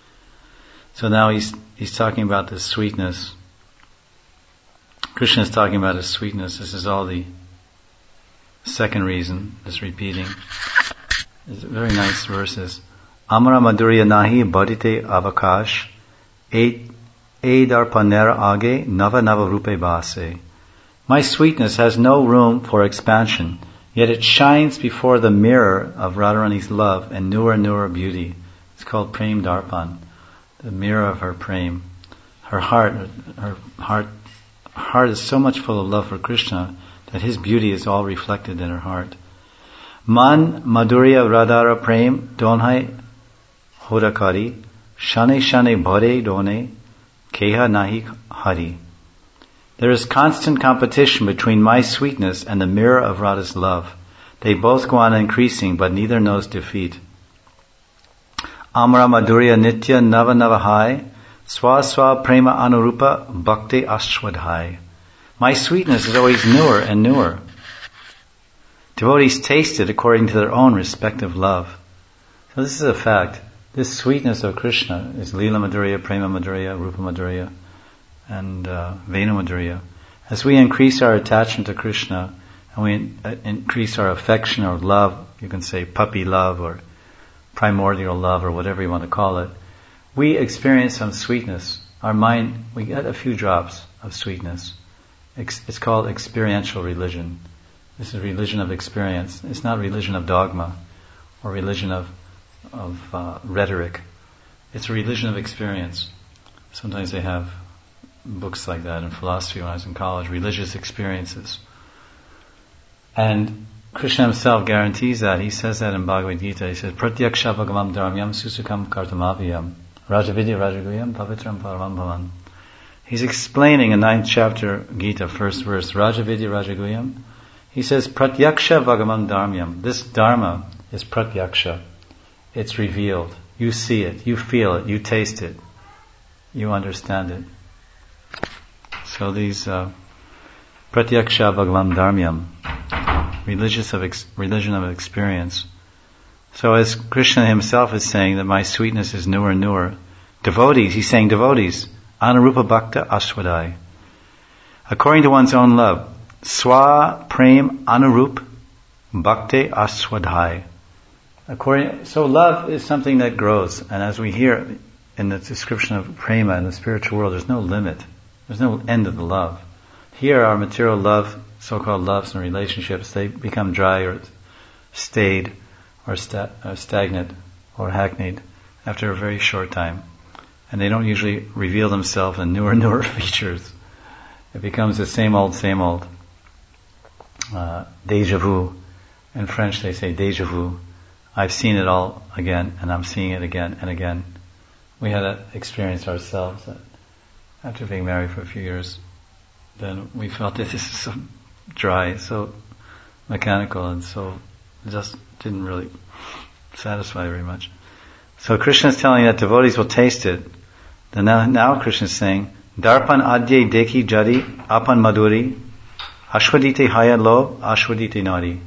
So now he's he's talking about the sweetness. Krishna is talking about his sweetness. This is all the second reason, this repeating. It's very nice verses. Amara Madhurya Nahi Badite Avakash Eight Darpanera Age Nava Nava Rupe Base. My sweetness has no room for expansion, yet it shines before the mirror of Radharani's love and newer newer beauty. It's called Prem Darpan, the mirror of her prem. Her heart, her heart, heart is so much full of love for Krishna that his beauty is all reflected in her heart. Man Madhurya Radhara Prem Donhai Hodakari Shane Shane Bhare Done Keha Nahi Hari. There is constant competition between my sweetness and the mirror of Radha's love. They both go on increasing, but neither knows defeat. Amara Madhurya Nitya Nava Navahai Swa Swa Prema Anurupa Bhakti Ashwadhai. My sweetness is always newer and newer. Devotees taste it according to their own respective love. So this is a fact. This sweetness of Krishna is Lila Madhurya, Prema Madhurya, Rupa Madhurya, and uh, Venu Madhurya. As we increase our attachment to Krishna, and we in, uh, increase our affection or love, you can say puppy love or primordial love or whatever you want to call it, we experience some sweetness. Our mind, we get a few drops of sweetness. It's, it's called experiential religion. This is religion of experience. It's not religion of dogma or religion of of uh, rhetoric. It's a religion of experience. Sometimes they have books like that in philosophy when I was in college, religious experiences. And Krishna himself guarantees that. He says that in Bhagavad Gita. He says, Pratyaksha bhagavam dharmyam susukam kartamaviyam rajavidya rajaguyam pavitram paravam bhavan. He's explaining in ninth chapter Gita, first verse, Rajavidya rajaguyam. He says, Pratyaksha bhagavam dharmyam. This dharma is pratyaksha. It's revealed. You see it, you feel it, you taste it, you understand it. So these uh, Pratyaksha Bhagavam Dharmyam, religious of ex- religion of experience. So as Krishna himself is saying that my sweetness is newer and newer, devotees, he's saying devotees, Anurupa Bhakta Ashwadai. According to one's own love, Swa Prem Anurup Bhakti Ashwadhai. According, so love is something that grows, and as we hear in the description of prema in the spiritual world, there's no limit. There's no end of the love. Here, our material love, so-called loves and relationships, they become dry or staid or, sta- or stagnant or hackneyed after a very short time. And they don't usually reveal themselves in newer and newer features. It becomes the same old, same old. Uh, déjà vu. In French they say déjà vu. I've seen it all again, and I'm seeing it again and again. We had that experience ourselves that after being married for a few years, then we felt that this is so dry, so mechanical, and so just didn't really satisfy very much. So Krishna is telling that devotees will taste it. Then now, now Krishna is saying, Darpan adye dekhi jadi apan madhuri ashwadite haya lo ashwadite nari.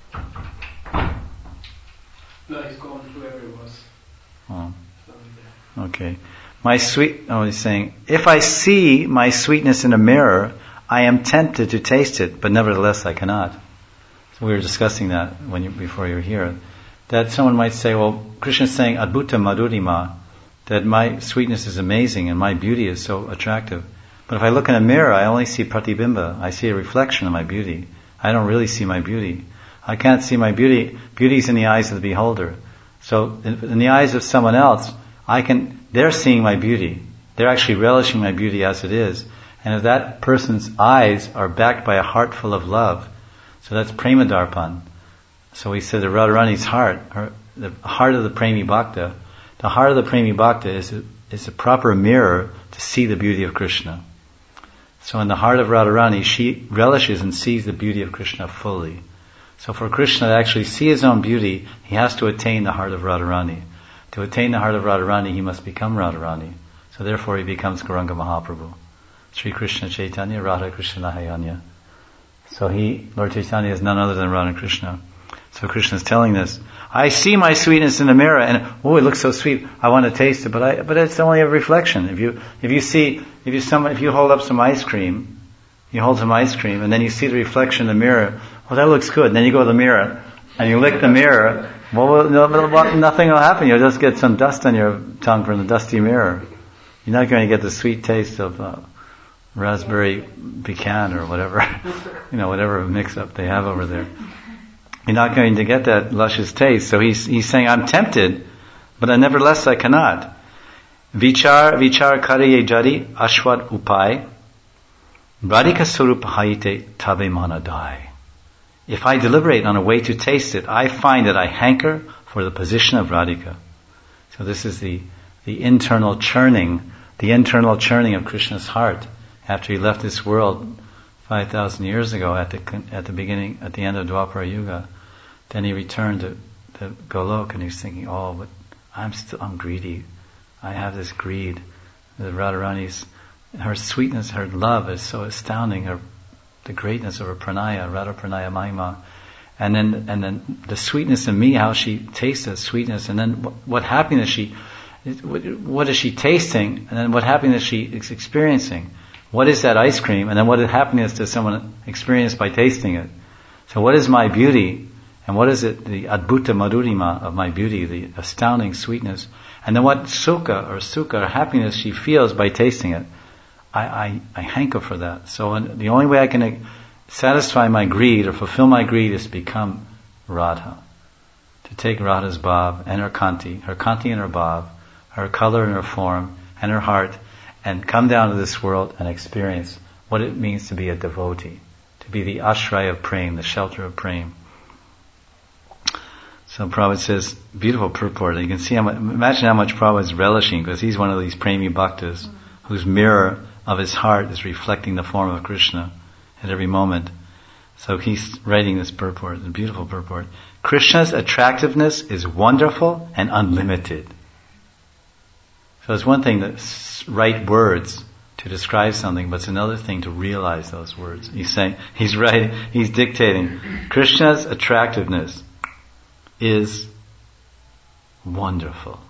No, he's gone to whoever it was. Oh. Okay. My sweet, oh, he's saying, if I see my sweetness in a mirror, I am tempted to taste it, but nevertheless I cannot. So we were discussing that when you, before you were here. That someone might say, well, Krishna is saying, Adbhuta Madhurima, that my sweetness is amazing and my beauty is so attractive. But if I look in a mirror, I only see pratibimba. I see a reflection of my beauty. I don't really see my beauty. I can't see my beauty. Beauty's in the eyes of the beholder. So in, in the eyes of someone else, I can, they're seeing my beauty. They're actually relishing my beauty as it is. And if that person's eyes are backed by a heart full of love, so that's prema darpan. So we said the Radharani's heart, her, the heart of the Premi Bhakta, the heart of the Premi Bhakta is a, is a proper mirror to see the beauty of Krishna. So in the heart of Radharani, she relishes and sees the beauty of Krishna fully. So for Krishna to actually see his own beauty, he has to attain the heart of Radharani. To attain the heart of Radharani, he must become Radharani. So therefore he becomes Gauranga Mahaprabhu. Sri Krishna Chaitanya, Radha Krishna Hayanya. So he, Lord Chaitanya, is none other than Radha Krishna. So Krishna is telling this. I see my sweetness in the mirror, and oh, it looks so sweet. I want to taste it, but I, but it's only a reflection. If you, if you see, if you some, if you hold up some ice cream, you hold some ice cream, and then you see the reflection in the mirror. Well, that looks good. And then you go to the mirror, and you lick the mirror. Well, nothing will happen. You'll just get some dust on your tongue from the dusty mirror. You're not going to get the sweet taste of uh, raspberry pecan or whatever, you know, whatever mix-up they have over there. You're not going to get that luscious taste. So he's he's saying, I'm tempted, but I, nevertheless I cannot. Vichar vichar kariye jari ashwat upai radhika surup hayite tabe manadai. If I deliberate on a way to taste it, I find that I hanker for the position of Radhika. So this is the the internal churning, the internal churning of Krishna's heart after he left this world five thousand years ago at the at the beginning, at the end of Dwapara Yuga. Then he returned to, to Golok, and he's thinking, oh, but I'm still, I'm greedy. I have this greed. The Radharani's, her sweetness, her love is so astounding. Her, the greatness of her pranaya, Radha pranaya mahima. And then, and then the sweetness in me, how she tastes the sweetness, and then what, what happiness she, what, what is she tasting, and then what happiness she is experiencing. What is that ice cream, and then what happiness does someone experience by tasting it? So what is my beauty? And what is it, the adbhuta madhurima of my beauty, the astounding sweetness? And then what sukha or sukha or happiness she feels by tasting it? I, I, I hanker for that. So when, the only way I can satisfy my greed or fulfill my greed is to become Radha. To take Radha's bhav and her kanti, her kanti and her bhav, her color and her form and her heart, and come down to this world and experience what it means to be a devotee, to be the ashraya of prem, the shelter of prem. So Prabhupada says, beautiful purport. You can see how much, imagine how much Prabhupada is relishing, because he's one of these premi bhaktas whose mirror of his heart is reflecting the form of Krishna at every moment. So he's writing this purport, a beautiful purport. Krishna's attractiveness is wonderful and unlimited. So it's one thing to write words to describe something, but it's another thing to realize those words. He's saying, he's writing, he's dictating, Krishna's attractiveness is wonderful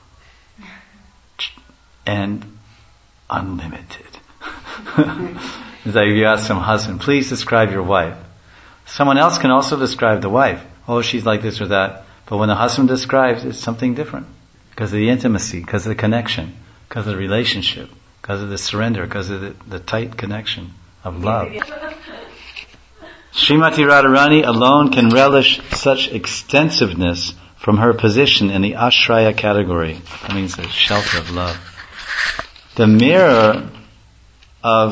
and unlimited. It's like if you ask some husband, please describe your wife. Someone else can also describe the wife. Oh, she's like this or that. But when the husband describes, it's something different. Because of the intimacy, because of the connection, because of the relationship, because of the surrender, because of the, the tight connection of love. Srimati Radharani alone can relish such extensiveness from her position in the ashraya category. That means the shelter of love. The mirror of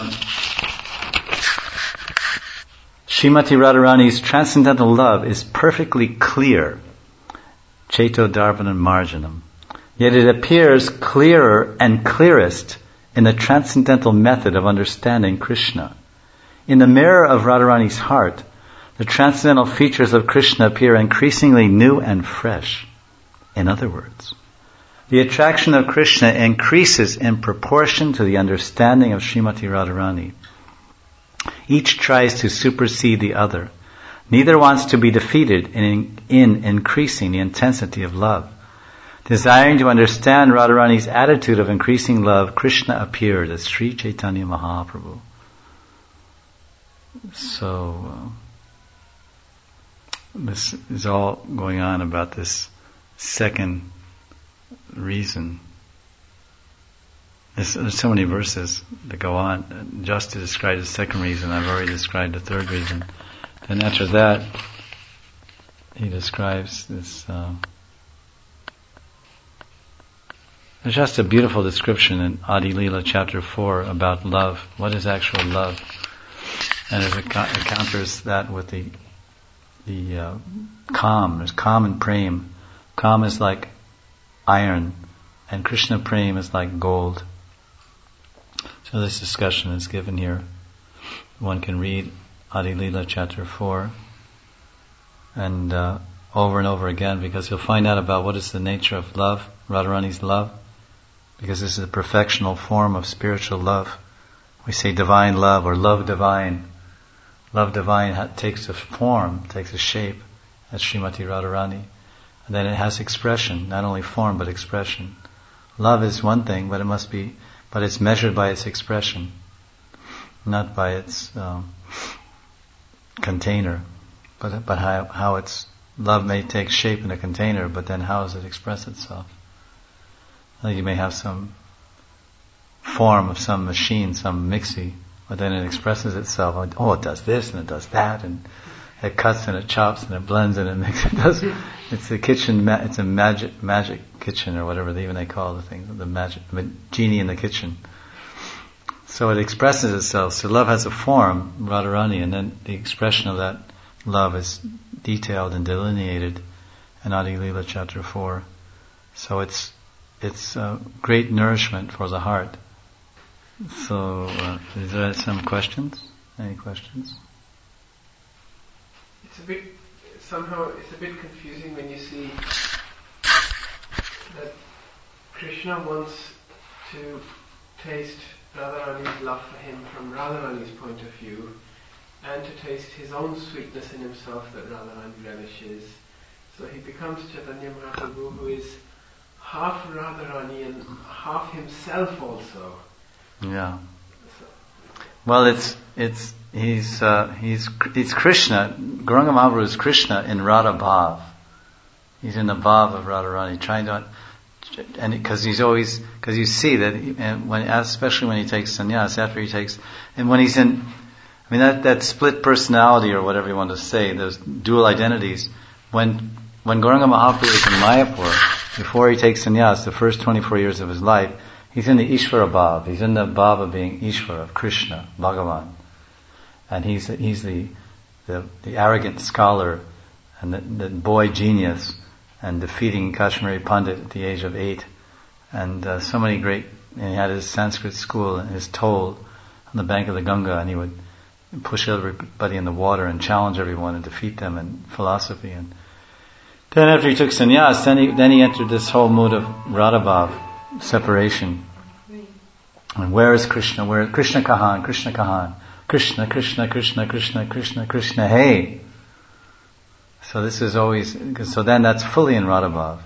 Srimati Radharani's transcendental love is perfectly clear. Cheto Darpanam Marjanam. Yet it appears clearer and clearest in the transcendental method of understanding Krishna. In the mirror of Radharani's heart, the transcendental features of Krishna appear increasingly new and fresh. In other words, the attraction of Krishna increases in proportion to the understanding of Srimati Radharani. Each tries to supersede the other. Neither wants to be defeated in, in increasing the intensity of love. Desiring to understand Radharani's attitude of increasing love, Krishna appeared as Sri Chaitanya Mahaprabhu. So, uh, this is all going on about this second reason There's, there's so many verses that go on. Just to describe the second reason, I've already described the third reason. And after that, he describes this. Uh, there's just a beautiful description in Adi Leela chapter four about love. What is actual love? And it encounters that with the the uh, Kam. There's Kam and Prem. Kam is like iron, and Krishna Prem is like gold. So this discussion is given here. One can read Adi Leela chapter four and uh, over and over again, because you'll find out about what is the nature of love, Radharani's love, because this is a perfectional form of spiritual love. We say divine love or love divine. Love divine ha- takes a form, takes a shape, as Srimati Radharani. And then it has expression, not only form but expression. Love is one thing, but it must be, but it's measured by its expression, not by its um, container. But but how how its love may take shape in a container, but then how does it express itself? Like you may have some form of some machine, some mixie, but then it expresses itself. Like, oh, it does this and it does that, and it cuts and it chops and it blends and it mixes. It does. It's a kitchen. It's a magic magic kitchen or whatever they even they call the thing. The magic the genie in the kitchen. So it expresses itself. So love has a form, Radharani, and then the expression of that love is detailed and delineated in Adi Leela chapter four. So it's it's uh, great nourishment for the heart. So, uh, is there some questions? Any questions? It's a bit, somehow it's a bit confusing when you see that Krishna wants to taste Radharani's love for him from Radharani's point of view, and to taste his own sweetness in himself that Radharani relishes. So he becomes Chaitanya Mahaprabhu, who is half Radharani and half himself also. Yeah. Well, it's it's he's uh, he's it's Krishna. Gauranga Mahaprabhu is Krishna in Radha Bhav. He's in the Bhav of Radharani, trying to, and because he's always because you see that, he, and when especially when he takes sannyas, after he takes, and when he's in, I mean that that split personality or whatever you want to say, those dual identities. When when Gauranga Mahaprabhu is in Mayapur, before he takes sannyas, the first twenty-four years of his life, he's in the Ishvara Bhav. He's in the Bhav of being Ishvara, of Krishna, Bhagavan. And he's he's the the, the arrogant scholar and the, the boy genius and defeating Kashmiri Pandit at the age of eight. And uh, so many great, and he had his Sanskrit school and his toll on the bank of the Ganga, and he would push everybody in the water and challenge everyone and defeat them in philosophy. And then after he took sannyas, then he, then he entered this whole mood of Radhabhav, separation. And where is Krishna? Where is Krishna Kahan? Krishna Kahan? Krishna, Krishna, Krishna, Krishna, Krishna, Krishna, hey! So this is always, so then that's fully in Radhabhav.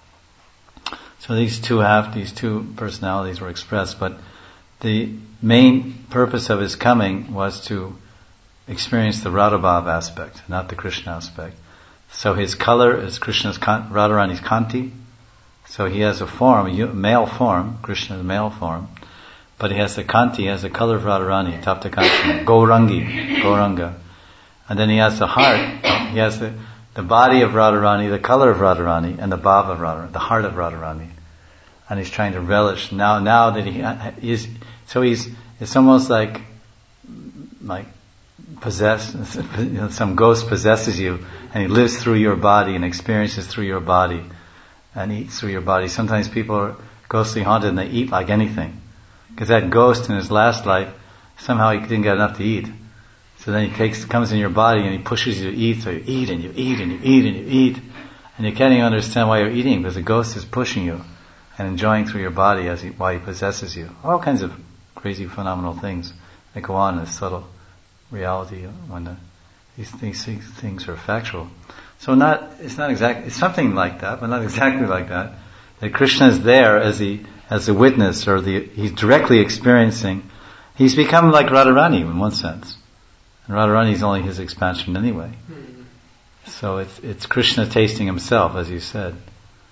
So these two have, these two personalities were expressed, but the main purpose of his coming was to experience the Radhabhav aspect, not the Krishna aspect. So his color is Krishna's, Radharani's Kanti. So he has a form, a male form, Krishna's male form, but he has the Kanti, he has the color of Radharani, Tapta Kanti, Gaurangi, Gauranga. And then he has the heart, he has the, the body of Radharani, the color of Radharani, and the bhav of Radharani, the heart of Radharani. And he's trying to relish now, now that he is, so he's, it's almost like, like, possessed, you know, some ghost possesses you, and he lives through your body and experiences through your body and eats through your body. Sometimes people are ghostly haunted and they eat like anything, because that ghost in his last life, somehow he didn't get enough to eat. So then he takes, comes in your body and he pushes you to eat, so you eat and you eat and you eat and you eat, and you can't even understand why you're eating, because the ghost is pushing you and enjoying through your body as he, while he possesses you. All kinds of crazy phenomenal things that go on in a subtle reality when the, these, these things are factual. So not, it's not exactly, it's something like that, but not exactly like that. That Krishna is there as the, as the witness, or the, he's directly experiencing, he's become like Radharani in one sense. And Radharani is only his expansion anyway. So it's, it's Krishna tasting himself, as you said.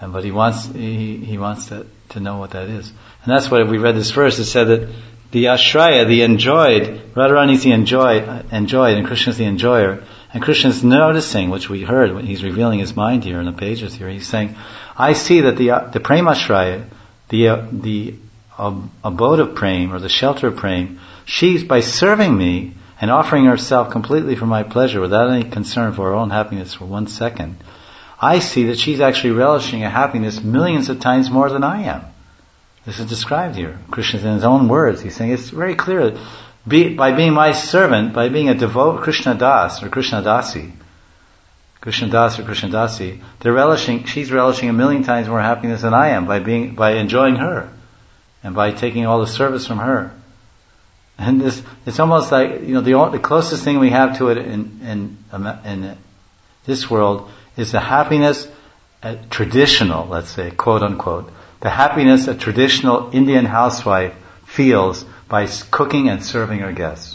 And but he wants he, he wants to, to know what that is. And that's why we read this verse. It said that the Ashraya, the enjoyed, Radharani is the enjoyed, enjoyed, and Krishna is the enjoyer. And Krishna is noticing, which we heard when he's revealing his mind here in the pages here. He's saying, I see that the the Prema Ashraya, the uh, the uh, abode of Prem, or the shelter of Prem, she's by serving me and offering herself completely for my pleasure without any concern for her own happiness for one second, I see that she's actually relishing a happiness millions of times more than I am. This is described here. Krishna's in his own words. He's saying it's very clear. Be, by being my servant, by being a devout Krishna Das or Krishna Dasi, Krishna Das or Krishna Dasi, they're relishing, she's relishing a million times more happiness than I am by being, by enjoying her and by taking all the service from her. And this, it's almost like, you know, the, the closest thing we have to it in, in, in this world is the happiness, uh, traditional, let's say, quote unquote, the happiness a traditional Indian housewife feels by cooking and serving her guests.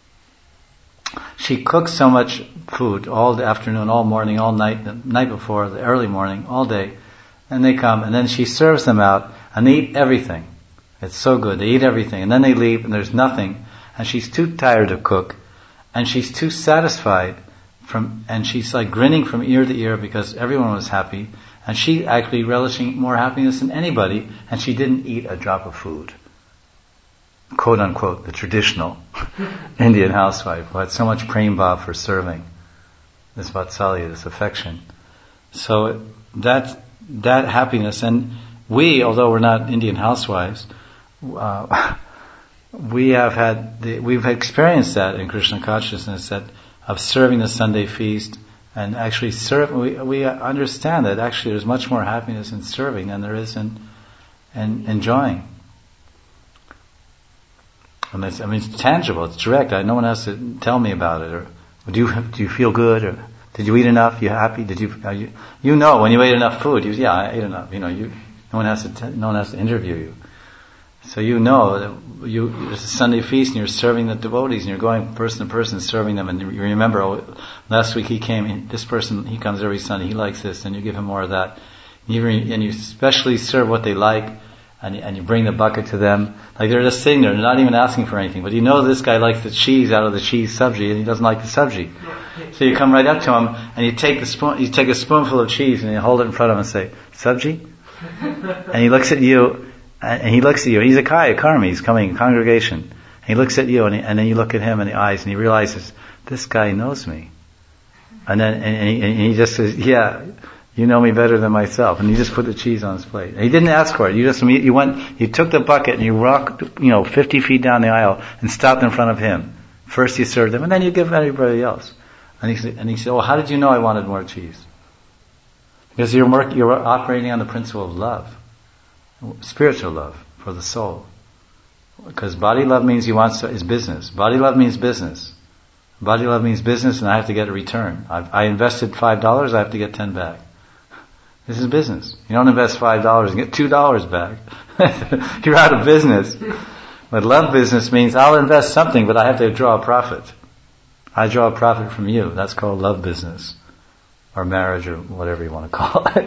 She cooks so much food all the afternoon, all morning, all night, the night before, the early morning, all day, and they come, and then she serves them out, and they eat everything. It's so good. They eat everything, and then they leave, and there's nothing, and she's too tired to cook, and she's too satisfied from, and she's like grinning from ear to ear because everyone was happy, and she actually relishing more happiness than anybody, and she didn't eat a drop of food. Quote unquote, the traditional Indian housewife who had so much prem bhav for serving, this vatsalya, this affection. So that that happiness, and we, although we're not Indian housewives, uh, we have had the, we've experienced that in Krishna consciousness, that of serving the Sunday feast and actually serve. We we understand that actually there's much more happiness in serving than there is in in enjoying. And it's, I mean, it's tangible, it's direct. I, no one has to tell me about it. Or do you do you feel good? Or did you eat enough? You happy? Did you? Are you you know when you ate enough food. You yeah, I ate enough. You know, you no one has to t- no one has to interview you. So you know that you it's a Sunday feast and you're serving the devotees and you're going person to person serving them, and you remember, oh, last week he came. This person, he comes every Sunday. He likes this, and you give him more of that. And you, and you especially serve what they like. And you, and you bring the bucket to them. Like they're just sitting there, they're not even asking for anything. But you know this guy likes the cheese out of the cheese sabji, and he doesn't like the sabji. So you come right up to him, and you take the spoon, you take a spoonful of cheese, and you hold it in front of him and say, "Sabji?" And he looks at you, and he looks at you. He's a kaya karmi, he's coming congregation. And he looks at you, and, he, and then you look at him in the eyes, and he realizes, this guy knows me. And then and he, and he just says, "Yeah, you know me better than myself," and you just put the cheese on his plate. And he didn't ask for it. You just you went, you took the bucket and you walked, you know, fifty feet down the aisle and stopped in front of him. First you served him, and then you give everybody else. And he said, and he said, "Well, how did you know I wanted more cheese?" Because you're work, you're operating on the principle of love, spiritual love for the soul. Because body love means you want is business. Body love means business. Body love means business, and I have to get a return. I've, I invested five dollars, I have to get ten back. This is business. You don't invest five dollars and get two dollars back. You're out of business. But love business means I'll invest something, but I have to draw a profit. I draw a profit from you. That's called love business. Or marriage, or whatever you want to call it.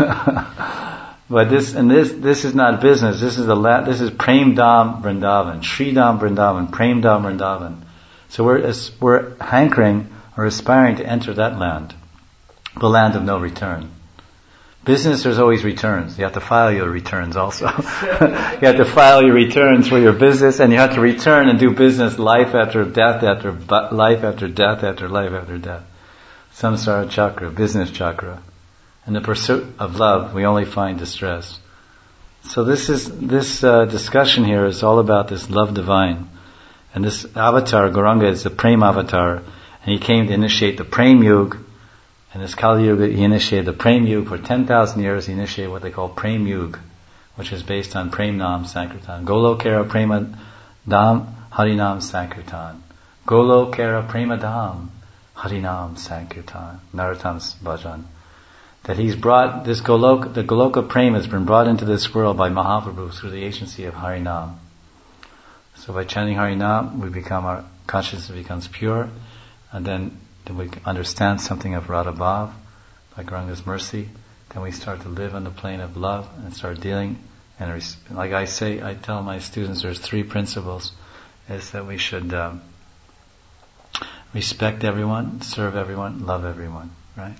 But this, and this, this is not business. This is the la- this is Prem Dham Vrindavan. Shri Dham Vrindavan. Prem Dham Vrindavan. So we're, we're hankering or aspiring to enter that land. The land of no return. Business, there's always returns. You have to file your returns also. You have to file your returns for your business, and you have to return and do business life after death after bu- life after death after life after death. Samsara chakra, business chakra. In the pursuit of love, we only find distress. So this is this uh, discussion here is all about this love divine. And this avatar, Gauranga, is the Prem avatar, and he came to initiate the Prem Yuga. And this Kali Yuga, he initiated the Prem Yuga. For ten thousand years, he initiated what they call Prem Yuga, which is based on Prem Nam Sankirtan. Golokera Prema Dham Harinam Sankirtan. Golokera Prema Dham Harinam Sankirtan. Narottam's Bhajan. That he's brought, this Golok, the Goloka Prema has been brought into this world by Mahaprabhu through the agency of Harinam. So by chanting Harinam, we become, our consciousness becomes pure, and then, then we understand something of Radha Bhav by Gauranga's mercy. then we start to live on the plane of love and start dealing. And res- like I say, I tell my students, there's three principles: is that we should um, respect everyone, serve everyone, love everyone, right?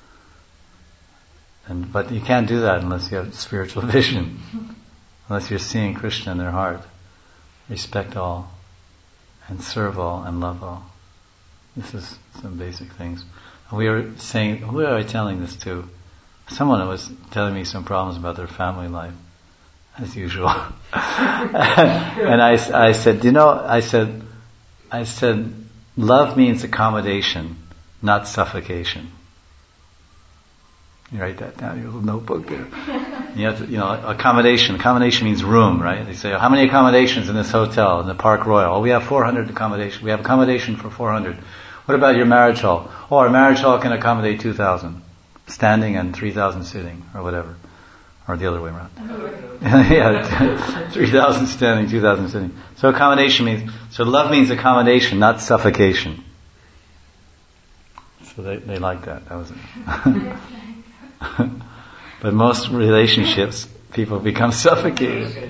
And but you can't do that unless you have spiritual vision, unless you're seeing Krishna in their heart. Respect all, and serve all, and love all. This is some basic things. We were saying, who are I telling this to? Someone was telling me some problems about their family life, as usual. And I, I said, you know, I said, I said, love means accommodation, not suffocation. You write that down in your little notebook there. You have to, you know, accommodation. Accommodation means room, right? They say, how many accommodations in this hotel, in the Park Royal? Oh, we have four hundred accommodations. We have accommodation for four hundred. What about your marriage hall? Oh, our marriage hall can accommodate two thousand. Standing and three thousand sitting, or whatever. Or the other way around. Yeah, three thousand standing, two thousand sitting. So accommodation means, so love means accommodation, not suffocation. So they, they like that. That was it. But most relationships, people become suffocated.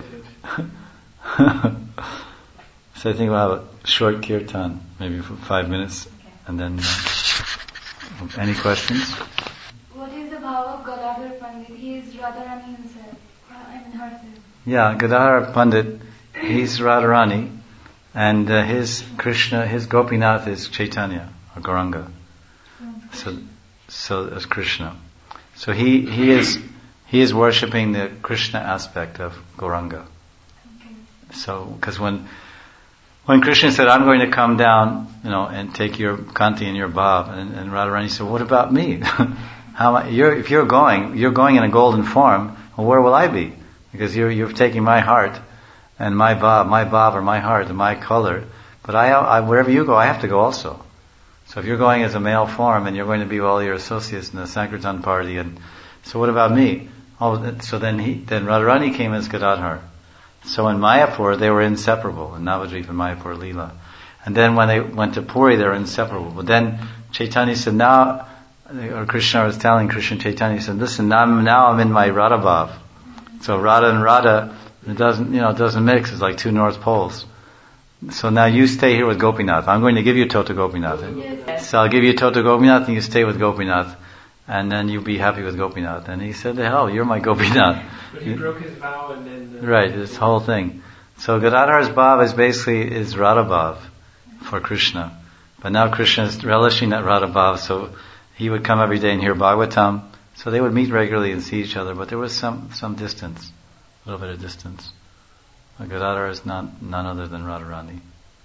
So I think we'll have a short kirtan, maybe for five minutes, and then uh, any questions? What is the bhava of Gadadhar Pandit? He is Radharani himself. I mean herself. Yeah, Gadadhar Pandit, he's Radharani, and uh, his Krishna, his Gopinath is Chaitanya or Gauranga. So, so as Krishna. So he he is he is worshipping the Krishna aspect of Gauranga. Okay. So because when when Krishna said, "I'm going to come down, you know, and take your Kanti and your Bhav," and, and Radharani said, "What about me? How am I, you're, if you're going, you're going in a golden form. Well, where will I be? Because you're you're taking my heart and my Bhav, my Bhav or my heart and my color. But I, I wherever you go, I have to go also. So if you're going as a male form and you're going to be with all your associates in the Sankirtan party, and so what about me? Oh, so then he then Radharani came as Gadadhar. So in Mayapur they were inseparable, in Navadvip and Mayapur Leela. And then when they went to Puri they were inseparable. But then Chaitanya said, now, or Krishna was telling Krishna Chaitanya, he said, listen, now I'm, now I'm in my Radha Bhav. So Radha and Radha, it doesn't, you know, it doesn't mix. It's like two North Poles. So now you stay here with Gopinath. I'm going to give you Tota Gopinath. Yes. So I'll give you Tota Gopinath and you stay with Gopinath. And then you'll be happy with Gopinath. And he said, the hell, you're my Gopinath. But he broke his vow and then... Uh, right, this whole thing. So Gadadhar's Bhav is basically is Radha Bhav for Krishna. But now Krishna is relishing that Radha Bhav, so he would come every day and hear Bhagavatam. So they would meet regularly and see each other, but there was some, some distance, a little bit of distance. But Gadadhar is not, none other than Radharani.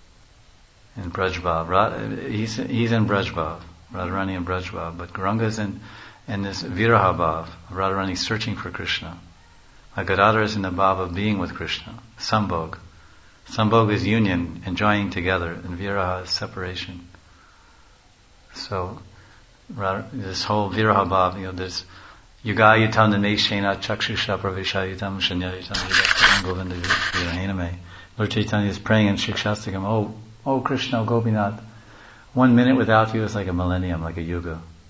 In Braj Bhav. Ra, he's, he's in Braj Bhav. Radharani and Braj Bhav. But Gauranga is in, in this Viraha Bhav. Radharani searching for Krishna. But Gadadhar is in the Bhav of being with Krishna. Sambhog. Sambhog is union, enjoying together. And Viraha is separation. So, this whole Viraha Bhav, you know, there's Yugayatam Nameshena Chakshusha Pravishayatam Shanyayatam Yugayatam Govinda Virahename. Lord Chaitanya is praying in Shikshastakam, oh, oh Krishna, oh Gopinath, one minute without you is like a millennium, like a yuga.